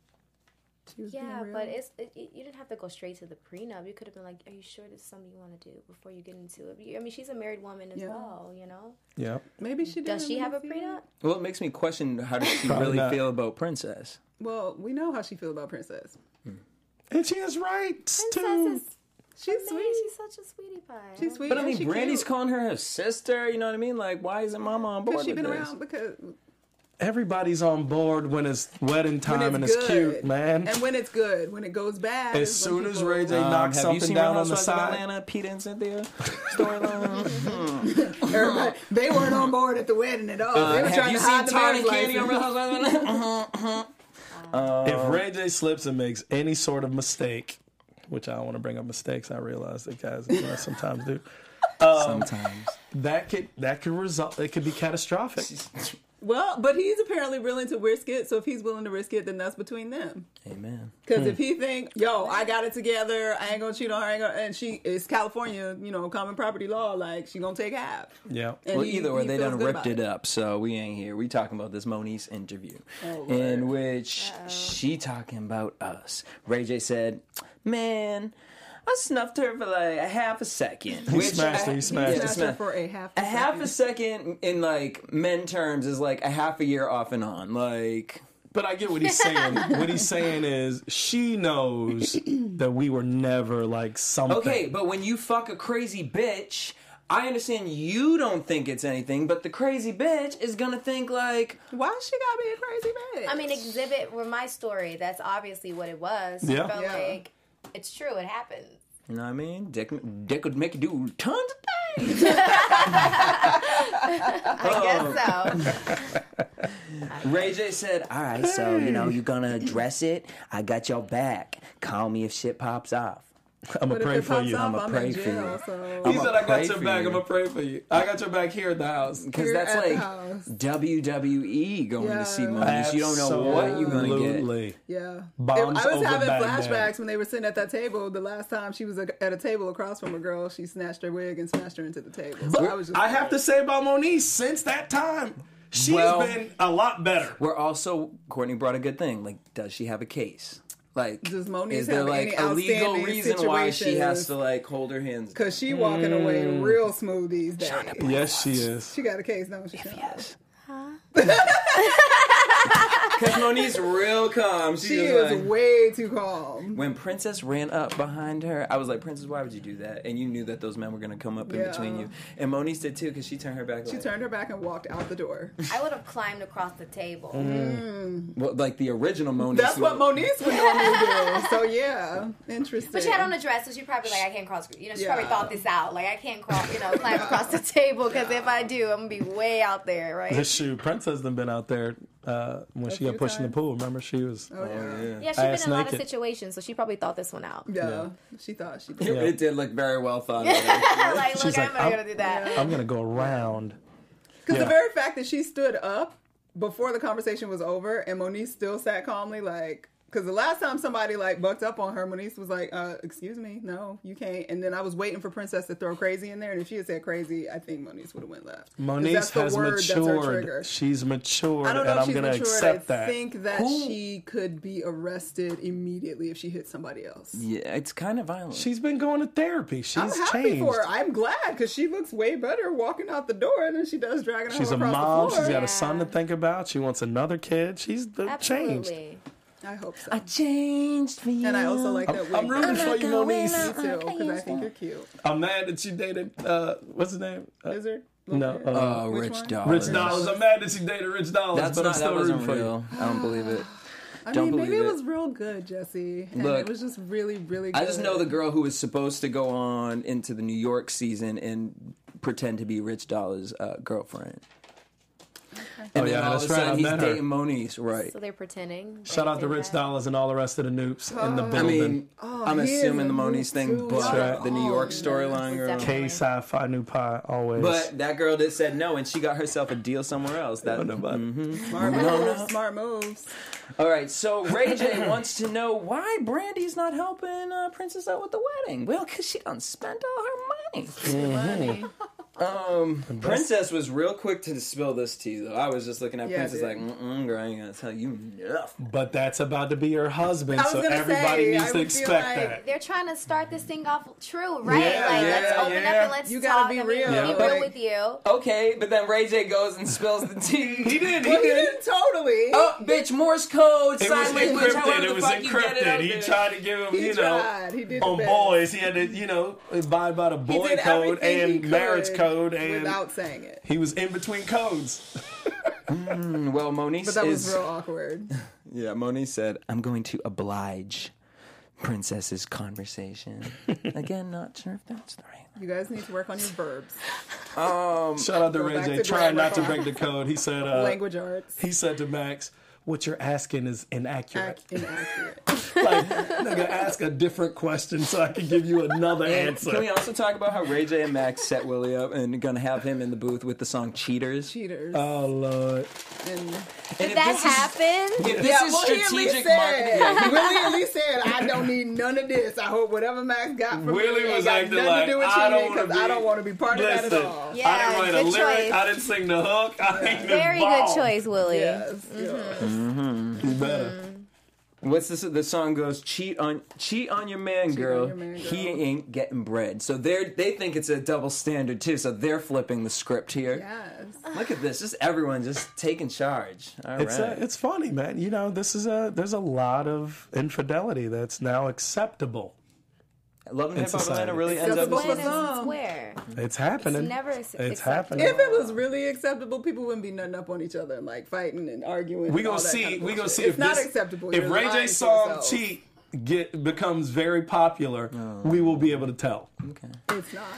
She was Yeah, being but real. it's it, you didn't have to go straight to the prenup. You could have been like, "Are you sure this is something you want to do before you get into it?" I mean, she's a married woman as Yeah. well, you know. Yeah. maybe she Does didn't she have a really feel prenup? it. Well, it makes me question how does she Probably really not. feel about Princess. Well, we know how she feels about Princess. And she has rights Princess too. is She's amazing. sweet. She's such a sweetie pie. She's sweet. But I and mean, she Brandy's cute. calling her her sister. You know what I mean? Like, why isn't Mama on board Because she with been this? around because Everybody's on board when it's wedding time when and it's it's good, cute, man. and when it's good, when it goes bad. As is when soon as people- Ray J Um, knocks have you something seen down Real on the Housewives of side, Atlanta, Pete and Cynthia storyline? Everybody, they weren't on board at the wedding at all. Uh, they were have trying you to seen hide the Todd marriage and Candy on Real license. Housewives of Atlanta? if Ray J slips and makes any sort of mistake, which I don't want to bring up mistakes, I realize that guys you know, sometimes do. Sometimes. That could that could result. It could be catastrophic. Well, but he's apparently willing to risk it. So if he's willing to risk it, then that's between them. Amen. Because if he think, yo, I got it together, I ain't gonna cheat on her, I ain't gonna, and she it's California, you know, common property law, like she gonna take half. Yeah. And Well, he- either way, he they feels done good ripped about it up, so we ain't here. We talking about this Moniece interview, Oh, in Lord. which she talking about us. Ray J said, "Man, I snuffed her for like a half a second." He smashed her, he He smashed Yeah, her. smashed her for a half. A half a second. second in like men terms is like a half a year off and on. Like, But I get what he's saying. What he's saying is she knows that we were never like something. okay, but when you fuck a crazy bitch, I understand you don't think it's anything, but the crazy bitch is gonna think like, Why she gotta be a crazy bitch? I mean, exhibit were my story. That's obviously what it was. Yeah. I felt Yeah. like it's true. It happened. you know what I mean? Dick, dick would make you do tons of things. I guess so. Ray J said, "All right, so you know you're gonna address it. I got your back. Call me if shit pops off." I'm but gonna if pray it for pops you. off, I'ma I'm pray in for jail, you. so. He I'ma said, "I got pray your for back. you." I'm gonna pray for you. I got your back here at the house." Because Here that's at the like house. W W E going to see Yeah. Moniece. You don't know what you're gonna get. Absolutely. Yeah. Bombs I was over having Baghdad. flashbacks when they were sitting at that table. The last time she was at a table across from a girl, she snatched her wig and smashed her into the table. So I was just I have to say about Moniece, since that time, she's Well- been a lot better. We're also Courtney brought a good thing. Like, does she have a case? Like, Does Moniece is there have like any a legal outstanding reason why she has situations? to like hold her hands? because she walking away Mm. real smooth these days. Yes, she is. She got a case, don't she? Sean? Yes. Because Moniece real calm. She, She was is like, way too calm. when Princess ran up behind her, I was like, Princess, why would you do that? And you knew that those men were going to come up in Yeah. between you. And Moniece did too, because she turned her back. She like, turned her back and walked out the door. I would have climbed across the table. well, like the original Moniece. That's what would- Moniece would normally do. So yeah, interesting. But she had on a dress, so she probably like, I can't cross. You know, she Yeah. probably thought this out. Like, I can't cross. You know, climb across the table because if I do, I'm gonna be way out there, right? This shoe, Princess done been out there uh, when A she got few pushed in times. the pool. Remember, she was. Oh, yeah. Yeah, she's Ass been in a lot of naked. situations, so she probably thought this one out. Yeah. She thought she did. Yeah. It did look very well thought out. Like, look, She's I'm like, not I'm- gonna do that. I'm gonna go around. Because Yeah. the very fact that she stood up before the conversation was over and Moniece still sat calmly, like, because the last time somebody like bucked up on her, Moniece was like, uh, excuse me, no, you can't. And then I was waiting for Princess to throw crazy in there. And if she had said crazy, I think Moniece would have went left. 'Cause Moniece that's the has word, that's her trigger. matured. She's matured, I don't know and if I'm she's gonna matured. accept I that. think that Who- she could be arrested immediately if she hit somebody else. Yeah, it's kind of violent. She's been going to therapy. She's I'm happy changed. for her. I'm glad because she looks way better walking out the door than she does dragging her She's a across mom. the floor. She's got Yeah. a son to think about. She wants another kid. She's uh, changed. Absolutely. I hope so. changed for you. And I also like that I'm, I'm wig. rooting for you, Moniece. Me too, because I think you're cute. I'm mad that she dated. Uh, what's his name? Uh, Lizard? no, Lizard? uh, Oh, Which Rich one? Dollars. Rich Dollars. I'm mad that she dated Rich Dollars, That's but not. I'm still That rooting wasn't for you. real. I don't believe it. I Don't mean, believe maybe it it. was real good, Jesse. And Look, it was just really, really good. I just know the girl who was supposed to go on into the New York season and pretend to be Rich Dollars' uh, girlfriend. And Oh, then yeah, all of that's a right, sudden I he's met her. dating Moniece, right? So they're pretending. Shout They out to did Rich that. Dollars and all the rest of the Noops in the I building. mean, I'm he is assuming the a Moniece noob thing, too. but That's right. the New York Oh, storyline girl. Definitely. K Sci-Fi New Pie always. But that girl that said no, and she got herself a deal somewhere else. That. Oh, no, but- Smart moves, smart moves. All right, so Ray J wants to know why Brandy's not helping uh, Princess out with the wedding. Well, because she done spent all her money. Money. Um, Princess was real quick to spill this tea, though. I was just looking at Yeah, Princess dude. like, mm-mm, girl, I ain't gonna tell you nothing. But that's about to be her husband, I was so gonna everybody say, needs I to would expect feel like that. They're trying to start this thing off true, right? Yeah, like, let's yeah, open yeah. up and let's You talk. gotta be I mean, real. Be Yeah. real Like- with you. Okay, but then Ray J goes and spills the tea. He did. He Well, he did. didn't totally. Oh, bitch, Morse code, It sign was language, however encrypted. the It was fuck you get it out encrypted. He there. tried to give him, He you know, tried. He did the on best. boys. He had to, you know, abide by the He boy did code everything he and could marriage code, and without saying it. he was in between codes. Well, Moniece But that was is... real awkward. Yeah, Moniece said, I'm going to oblige Princess's conversation. Again, not sure if that's the right. You guys need to work on your verbs. Shout out to Go Ray back J, to trying not to grammar. break the code. He said, uh, Language arts. he said to Max, "What you're asking is inaccurate. Ac- inaccurate. Like, nigga, ask a different question so I can give you another answer." Can we also talk about how Ray J and Max set Willie up and gonna have him in the booth with the song Cheaters? Cheaters. Oh Lord! and And Did if that this is- happen? If this yeah, is well, he at least strategic said, marketing, yeah, Willie at least said, I don't need none of this. I hope whatever Max got from Willie me ain't was got acting nothing like, to do with I don't cheating wanna because I be- don't want to be part of that Listen, at all. Yeah, I didn't write a good lyric. choice. I didn't sing the hook. I ain't Very involved. good choice, Willie. Yes, Mm-hmm. yes. You better. what's this? The song goes, "Cheat on, cheat on your man, girl. your man, He girl." ain't getting bread." So they are they think it's a double standard too. So they're flipping the script here. Yes. Look at this, just everyone just taking charge. All right, It's uh, it's funny, man. You know, this is a there's a lot of infidelity that's now acceptable. Love and in Hip Hop society. Atlanta really ends Acceptable up. for When some. and where? It's happening. It's never It's acceptable. happening. If it was really acceptable, people wouldn't be nutting up on each other and like fighting and arguing. We and gonna all that see. kind of we gonna bullshit. see it's if not this, acceptable. If You're Ray lying J's to song yourself. "Cheat" get becomes very popular, we will be able to tell. It's not.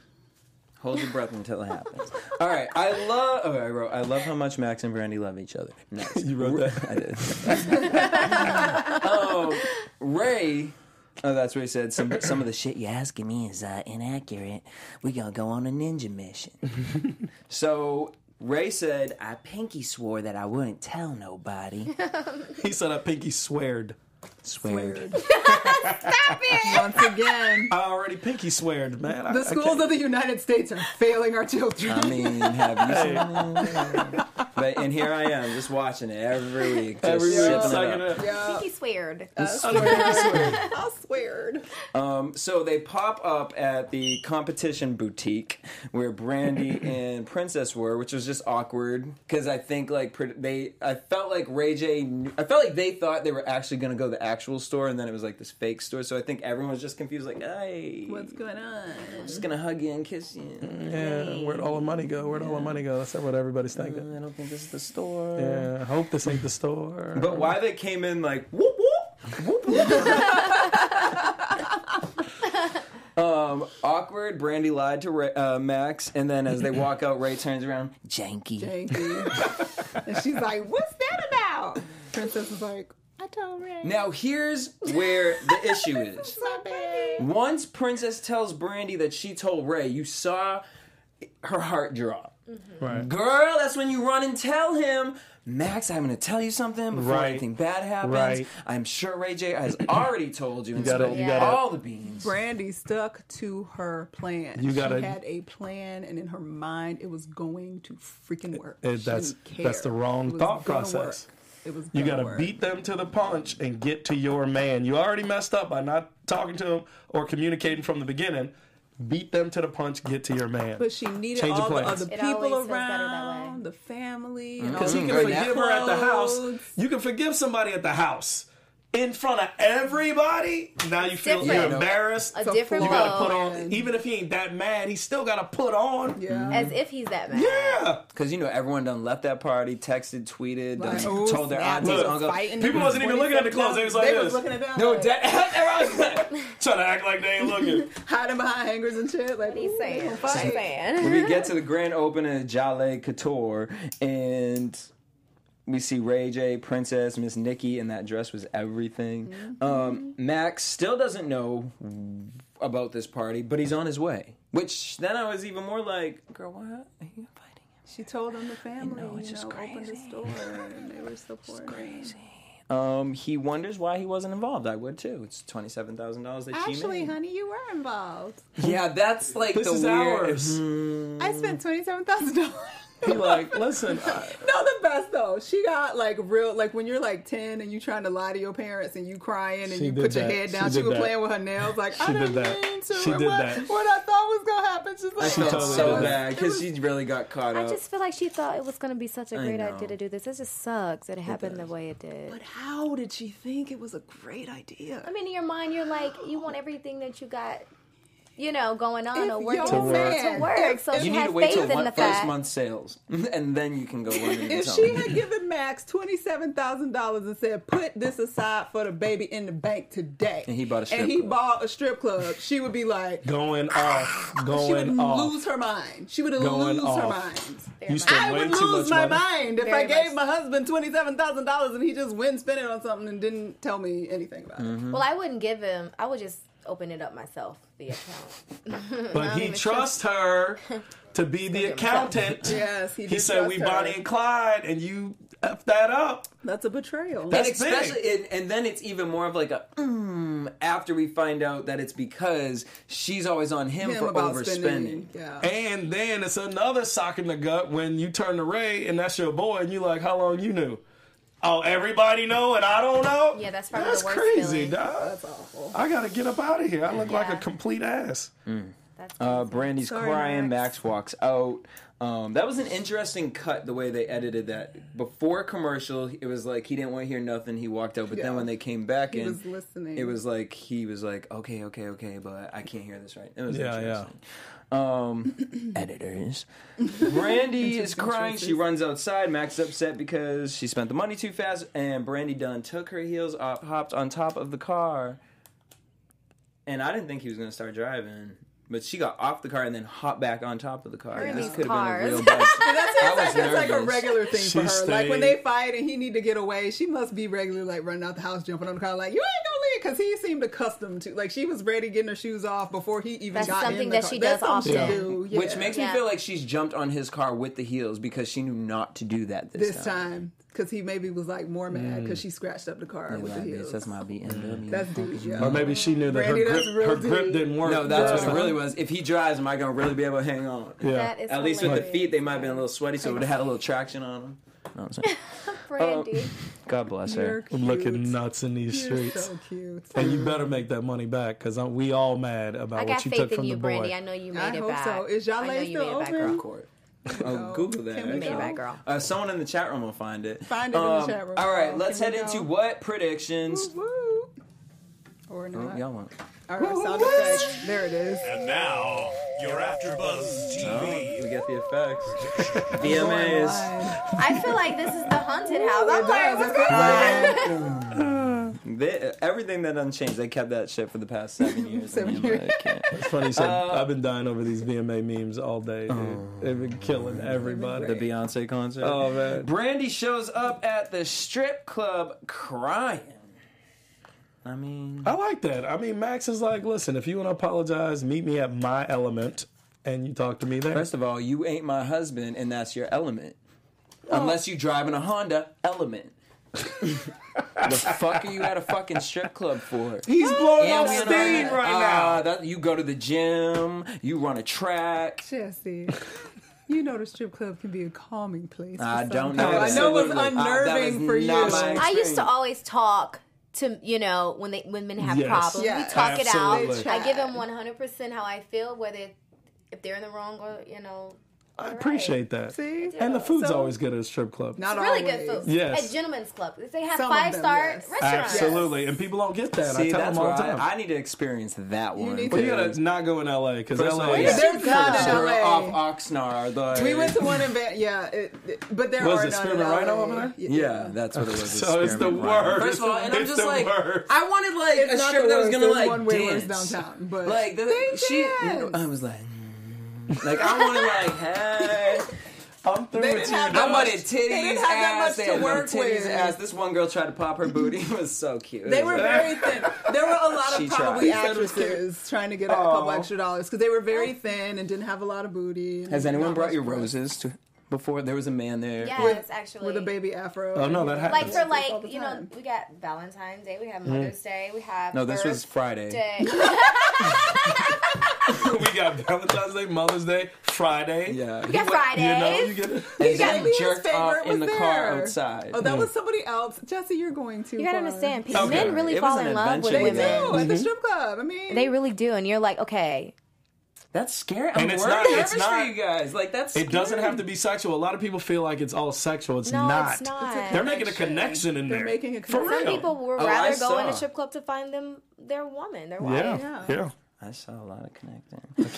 Hold your breath until it happens. All right, I love. Oh, I wrote. I love how much Max and Brandy love each other. Nice. You wrote that? I did. um, Ray. Oh, that's what he said. Some some of the shit you asking me is uh, inaccurate. We gonna go on a ninja mission. So Ray said, "I pinky swore that I wouldn't tell nobody." He said, "I pinky sweared." Sweared. Once again, I already pinky sweared, man. I, the I schools can't- of the United States are failing our children. I mean, have you seen it? But and here I am, just watching it every week, just Every week, sipping sucking it up. it. Yeah, He sweared. I swear. I swear. Um, so they pop up at the competition boutique where Brandy and Princess were, which was just awkward because I think like pre- they, I felt like Ray J, knew- I felt like they thought they were actually going to go to the actual store, and then it was like this fake store. So I think everyone was just confused, like, "Hey, What's going on? I'm just gonna hug you and kiss you." Yeah, where'd all the money go? Where'd all the money go? That's what everybody's thinking. I don't think this is the store. Yeah, I hope this ain't the store. But why they came in like whoop whoop whoop whoop. um, awkward. Brandy lied to Ray, uh, Max, and then as they walk out, Ray turns around, janky. Janky. And she's like, "What's that Princess is like, I told Ray. Now here's where the issue is. My bad. Once Princess tells Brandy that she told Ray, you saw her heart drop. Right. Girl, that's when you run and tell him, Max, I'm going to tell you something before Right. anything bad happens. Right. I'm sure Ray J has already told you and gotta- spilled you gotta- all the beans. Brandy stuck to her plan. You gotta- she had a plan, and in her mind, it was going to freaking work. It- She that's- didn't care. that's the wrong It was thought gonna process. work. It was You gonna got to work. beat them to the punch and get to your man. You already messed up by not talking to him or communicating from the beginning. Beat them to the punch, get to your man. But she needed Change all your the plans. other It people always feels better that around, way. the family, and all Because the he can Right. forgive her at the house. clothes. You can forgive somebody at the house. In front of everybody, now you feel different. you're embarrassed. A different You gotta mode. put on, even if he ain't that mad, he still gotta put on. Yeah. As if he's that mad. Yeah. Because, you know, everyone done left that party, texted, tweeted, done Like, ooh, told their snap, aunties, Look, uncle. fighting people over wasn't even looking at the clothes. They was like they this. was looking at them. No, like, that, everyone was like, Trying to act like they ain't looking. hiding behind hangers and shit. Like, What he's ooh, they saying. gonna What he's fight. saying. we get to the grand opening of Jale Couture, and we see Ray J, Princess, Miss Nikki, and that dress was everything. Um, Max still doesn't know about this party, but he's on his way. Which then I was even more like, girl, why are you inviting him? She told them the family, know, it's you just know, opened the crazy. store, and they were supporting. Um, he wonders why he wasn't involved. I would too. It's twenty-seven thousand dollars that she Actually, made. honey, you were involved. Yeah, that's like This the is weird. ours. Hmm. I spent twenty-seven thousand dollars. He like, listen, I, No, the best though. She got like real, like when you're like ten and you trying to lie to your parents and you crying and She you did put your that. head She down. She, did was that. playing with her nails, like I She didn't did that. mean to. She and did what, that. what I thought was gonna happen, she's like, I felt totally so did that. bad because she really got caught I up. just feel like she thought it was going to be such a I great know. idea to do this. It just sucks that it happened the way it did. But how did she think it was a great idea? I mean, in your mind, you're like, you want everything that you got, you know, going on If or working your to man- work. So if- she you need had to wait faith till in one the first fact. month sales, and then you can go run into If town. she had given Max twenty-seven thousand dollars and said, "Put this aside for the baby in the bank today," And he bought a strip and he club. bought a strip club, she would be like, going off, she would going off. lose her mind. She would Going lose her off. mind. You spent I way would too lose much my money. mind if Very I gave much. my husband twenty-seven thousand dollars and he just went and spent it on something and didn't tell me anything about Mm-hmm. it. Well, I wouldn't give him. I would just open it up myself, the account. But he even trusts her to be the accountant. Yes, he He did said, trust we her. Bonnie and Clyde, and you F that up. That's a betrayal. and That's especially, big. and, and then it's even more of like a mm, after we find out that it's because she's always on him, Him for about overspending. spending. Yeah. And then it's another sock in the gut when you turn to Ray, and that's your boy, and you like, how long you knew? Oh, everybody know, and I don't know? Yeah, that's probably That's the worst crazy, feeling. dog. That's awful. I gotta get up out of here. I look like a Yeah. complete ass. That's Uh, crazy. Brandy's Sorry, crying. Max. Max walks out. Um, that was an interesting cut, the way they edited that. Before commercial, it was like he didn't want to hear nothing. He walked out. But then Yeah. when they came back He in, was listening. it was like he was like, okay, okay, okay, but I can't hear this right. It was Yeah, interesting. Um, editors. Brandy is crying. She runs outside. Max is upset because she spent the money too fast, and Brandy done took her heels off, hopped on top of the car. And I didn't think he was going to start driving. But she got off the car and then hopped back on top of the car. Her and This these could have been a cars. real bad. That's, I was that's, that's like a nervous. regular thing She for her. Like when stayed- they fight and he need to get away, she must be regularly like running out the house, jumping on the car, like you ain't gonna leave, because he seemed accustomed to. Like she was ready getting her shoes off before he even That's got in something the that car. she That's does something often. she do, yeah. Which makes Yeah. me feel like she's jumped on his car with the heels because she knew not to do that this, this time because he maybe was like more mad because she scratched up the car Yeah, with the that bitch, heels. that's my B M W. That's deep, yeah. Or maybe she knew that Brandy, her that's grip, real her grip deep. didn't work. No, that's Yeah. what it really was. If he drives, am I gonna really be able to hang on? Yeah. That is At least with the hilarious. feet, they might have been a little sweaty, so it would have had a little traction on them. You know what I'm saying? Brandy. God bless You're her. cute. I'm looking nuts in these You're streets. so cute. And you better make that money back because we all mad about I what got you faith took in from you, the boy. Brandy. I know you made I it hope back. so. Is y'all I know late you still made it back, open? girl. Court. Oh, Google that. Can we You made it go? back, girl. Uh, someone in the chat room will find it. Find it in the chat room. All right, Can let's we head go? into what predictions. Woo, woo. Or Oh, not. y'all want? All right, sound effects. There it is. And now, your AfterBuzz T Oh, V. we get the effects. V M As. I feel like this is the haunted house. I'm like, what's going on? They, everything thing that doesn't change. They kept that shit for the past seven years. Seven I mean, years. like, It's funny you said, Uh, I've been dying over these V M A memes all day. Dude. They've been killing everybody. the Beyonce concert. Oh, man. Brandy shows up at the strip club crying. I mean, I like that. I mean, Max is like, listen, if you want to apologize, meet me at my element, and you talk to me there. first of all, you ain't my husband, and that's your element. Unless you driving a Honda Element. The fuck are you at a fucking strip club for? He's blowing And off we steam on- right uh, now. That, you go to the gym, you run a track. Jesse, you know the strip club can be a calming place. for I some don't people. know. I know it's Absolutely. Uh, that unnerving was for you. not my I used to always talk to, you know, when they when men have Yes. problems. Yes. We talk Absolutely. it out. I give them one hundred percent how I feel, whether if they're in the wrong or, you know. I appreciate that. See? And the food's So- always good at a strip club. Not Really always. good food. Yes. At Gentlemen's Club. They have Some of them, five star yes. restaurants. Absolutely. And people don't get that. See, I tell that's them all where the time. I, I need to experience that one. need well, you to- gotta not go in L A because First L of A all, is yeah. There's none in Sure, L A. off Oxnard. Like, We went to one event, yeah, it, it- but there Was are it none Spearmint in L A. Rhino over there? Yeah, that's what it was. So it's the Spearmint Rhino. worst. First of all, and I'm It's just the like, worst. I wanted like It's a not strip the that was worst. gonna There's like one way worse dance downtown, but like the, they she. dance. I was like, mm. like I wanted like, hey. I'm through They with didn't you. have I that dog. wanted They titties, didn't have that ass. much They to had no work titties, with. ass. This one girl tried to pop her booty. It was so cute. They It was were like- very thin. There were a lot She of probably tried. actresses trying to get a couple extra dollars because they were very thin and didn't have a lot of booty. and Has anyone not brought much you breast. roses to, before? There was a man there. Yes, actually. with a baby afro? Oh, no, that Like happens. for all like, the you know, time. we got Valentine's Day, we have Mother's Day, we have No, this Earth was Friday. Day. We got Valentine's Day, Mother's Day, Friday. Yeah. We got You Fridays. know, you get it. And Yeah, then Leah's jerked off favorite in the was car there. outside. Oh, that was somebody else. Jesse, you're going too You gotta far. understand, people, Okay. men really It was fall an in love with adventure. They women. do at the strip club. I mean, They really do, and you're like, okay, That's scary. I'm And it's worried not- nervous it's for not- you guys. Like that's. It doesn't scary. have to be sexual. A lot of people feel like it's all sexual. It's no, not. it's not. They're making a connection in They're there. making a For connection. real. Some people would Oh, I rather go in a saw. strip club to find them their woman, their wife. Yeah, yeah. I saw a lot of connecting.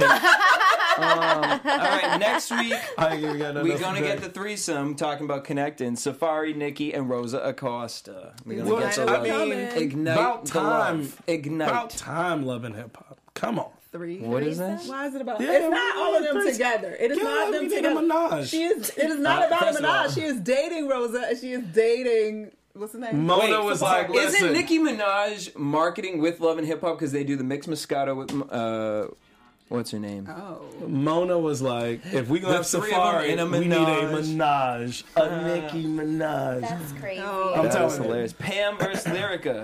um, all right, next week I ain't even got nothing we're else to gonna say. get the threesome talking about connecting. Safari, Nikki, and Rosa Acosta. We're gonna Well, get to I love. mean, ignite about the time. love. Ignite. About time, loving hip hop. Come on. three. What is this? Why is it about? Yeah, it's not we all of need them three- together. It is Yeah, not we them need a together. Minaj. She is. It is not Uh, about a first of all- Minaj. She is dating Rosa, and she is dating. What's the name? Mona Wait, was Safari. like, listen. Isn't Nicki Minaj marketing with Love and Hip Hop because they do the mixed Moscato with uh, what's her name? Oh, Mona was like, if we gonna The have three of Safari, them in a we need a Minaj. Minaj, a Nicki Minaj. That's crazy. Oh. I'm That telling was you. hilarious. Pam versus Lyrica.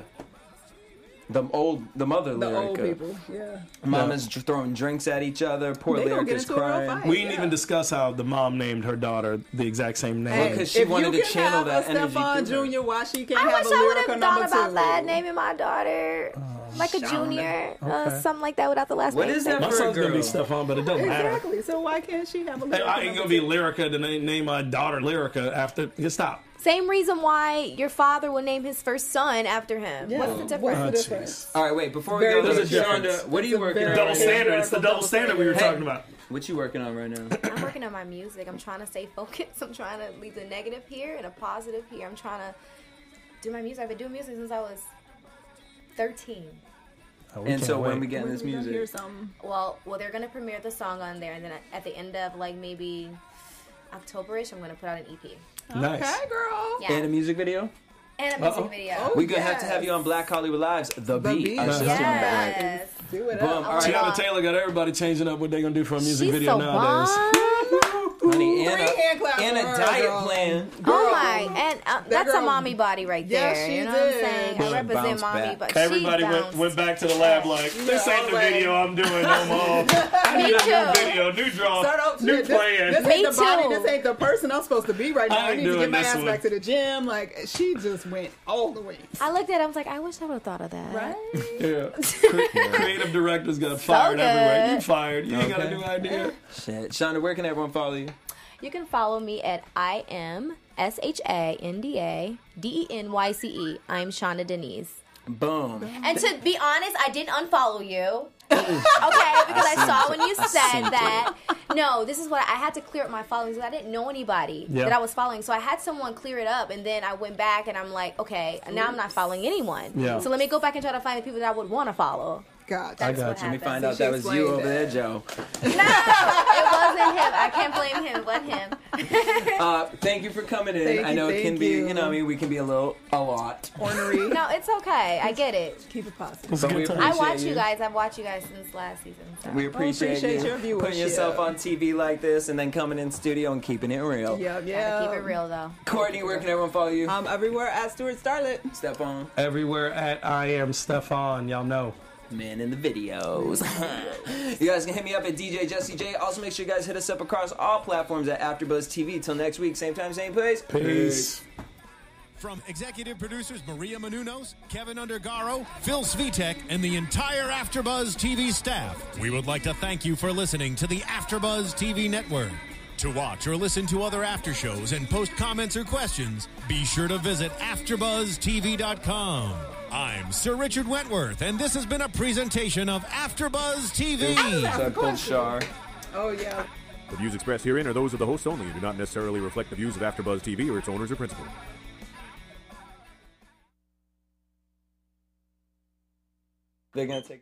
The old, the mother the Lyrica. old people. Yeah. Mama's dr- throwing drinks at each other. Poor They gonna get Lyrica's into a real crying. fight. We didn't Yeah. even discuss how the mom named her daughter the exact same name. Hey, because she if wanted you to can channel have that a energy Stefan through her. Junior, why she can't I have wish a I would lyrical have number thought about two? that, naming my daughter like a junior, uh, Okay. something like that without the last What name. is that My for a son's gonna be girl? Stefan, but it doesn't matter. Exactly. So why can't she have a Hey, lyrical I ain't number gonna be two? Lyrica to name, name my daughter Lyrica after. You stop. Same reason why your father would name his first son after him. Yeah. What's the What's difference? the Oh, difference? All right, wait. Before we Very go, There's a Shonda, difference. what are you It's a working very- on? Double right now? standard. It's the double Double standard we were Hey. talking about. What you working on right now? I'm working on my music. I'm trying to stay focused. I'm trying to leave the negative here and a positive here. I'm trying to do my music. I've been doing music since I was thirteen. Oh, we And can't so when wait. we get When this we gonna hear music, something? Well, well, they're gonna premiere the song on there, and then at the end of like maybe October-ish, I'm gonna put out an E P. Nice. Okay, girl. Yeah, and a music video, and a music Uh-oh. video. Oh, we're gonna have to yes. have you on Black Hollywood Live's The, The Beat. Beat. our sister Yes. band. Yes. Do it Boom. up. All right. Tiana Taylor got everybody changing up what they're gonna do for a music She's video so nowadays. bomb. Honey, and Three hand a, claps and for a her, diet girl. plan. Oh my, and uh, that's a girl- mommy body right Yes, there. she you know what I'm did. saying? She I represent bounced mommy, back. but Everybody she went, bounced. went back to the lab like, this Yeah, ain't the like- video I'm doing no more. I Me need a new too. video, new draw, Start off new shit. plan. This, this Me ain't the body. too. This ain't the person I'm supposed to be right now. I I, ain't need to doing get my this ass one. back to the gym. Like she just went all the way. I looked at it. I was like, I wish I would have thought of that. Right? Yeah. Cre- Creative directors got fired good. everywhere. You fired. You ain't got a Okay. new idea. Shit, Shonda, where can everyone follow you? You can follow me at I am S H A N D A D E N Y C E. I'm Shonda Denise. Boom. And to be honest, I didn't unfollow you. Okay, because I saw when you said that. No, this is what I had to clear up my followings because I didn't know anybody Yeah. that I was following. So I had someone clear it up, and then I went back and I'm like, okay, now I'm not following anyone. Yeah. So let me go back and try to find the people that I would want to follow. Gotcha. I That's got what you. Let me happened. find out She that was you explained over there, that. Joe. No, it wasn't him. I can't blame him. It wasn't him. Uh, thank you for coming in. Thank I you, know it can thank be, you. you know, I mean, we can be a little, a lot. Ornery. No, it's okay. I get it. Keep it positive. It's a But we good time. I appreciate watch you guys. I've watched you guys since last season. So. We appreciate, appreciate you your viewership. putting yourself on T V like this and then coming in studio and keeping it real. Yeah, Gotta yeah. keep it real though. Courtney, where can everyone follow you? I'm everywhere at Stuart Starlet. Step on. Everywhere at I am Stefan. Y'all know. Man in the videos. You guys can hit me up at D J Jesse J. Also, make sure you guys hit us up across all platforms at AfterBuzz T V. Till next week, same time, same place. Peace. From executive producers Maria Menounos, Kevin Undergaro, Phil Svitek, and the entire AfterBuzz T V staff, we would like to thank you for listening to the AfterBuzz T V network. To watch or listen to other after shows and post comments or questions, be sure to visit after buzz T V dot com. I'm Sir Richard Wentworth, and this has been a presentation of AfterBuzz T V. So I pulled Shar. Oh, yeah. The views expressed herein are those of the hosts only and do not necessarily reflect the views of AfterBuzz T V or its owners or principals. They're going to take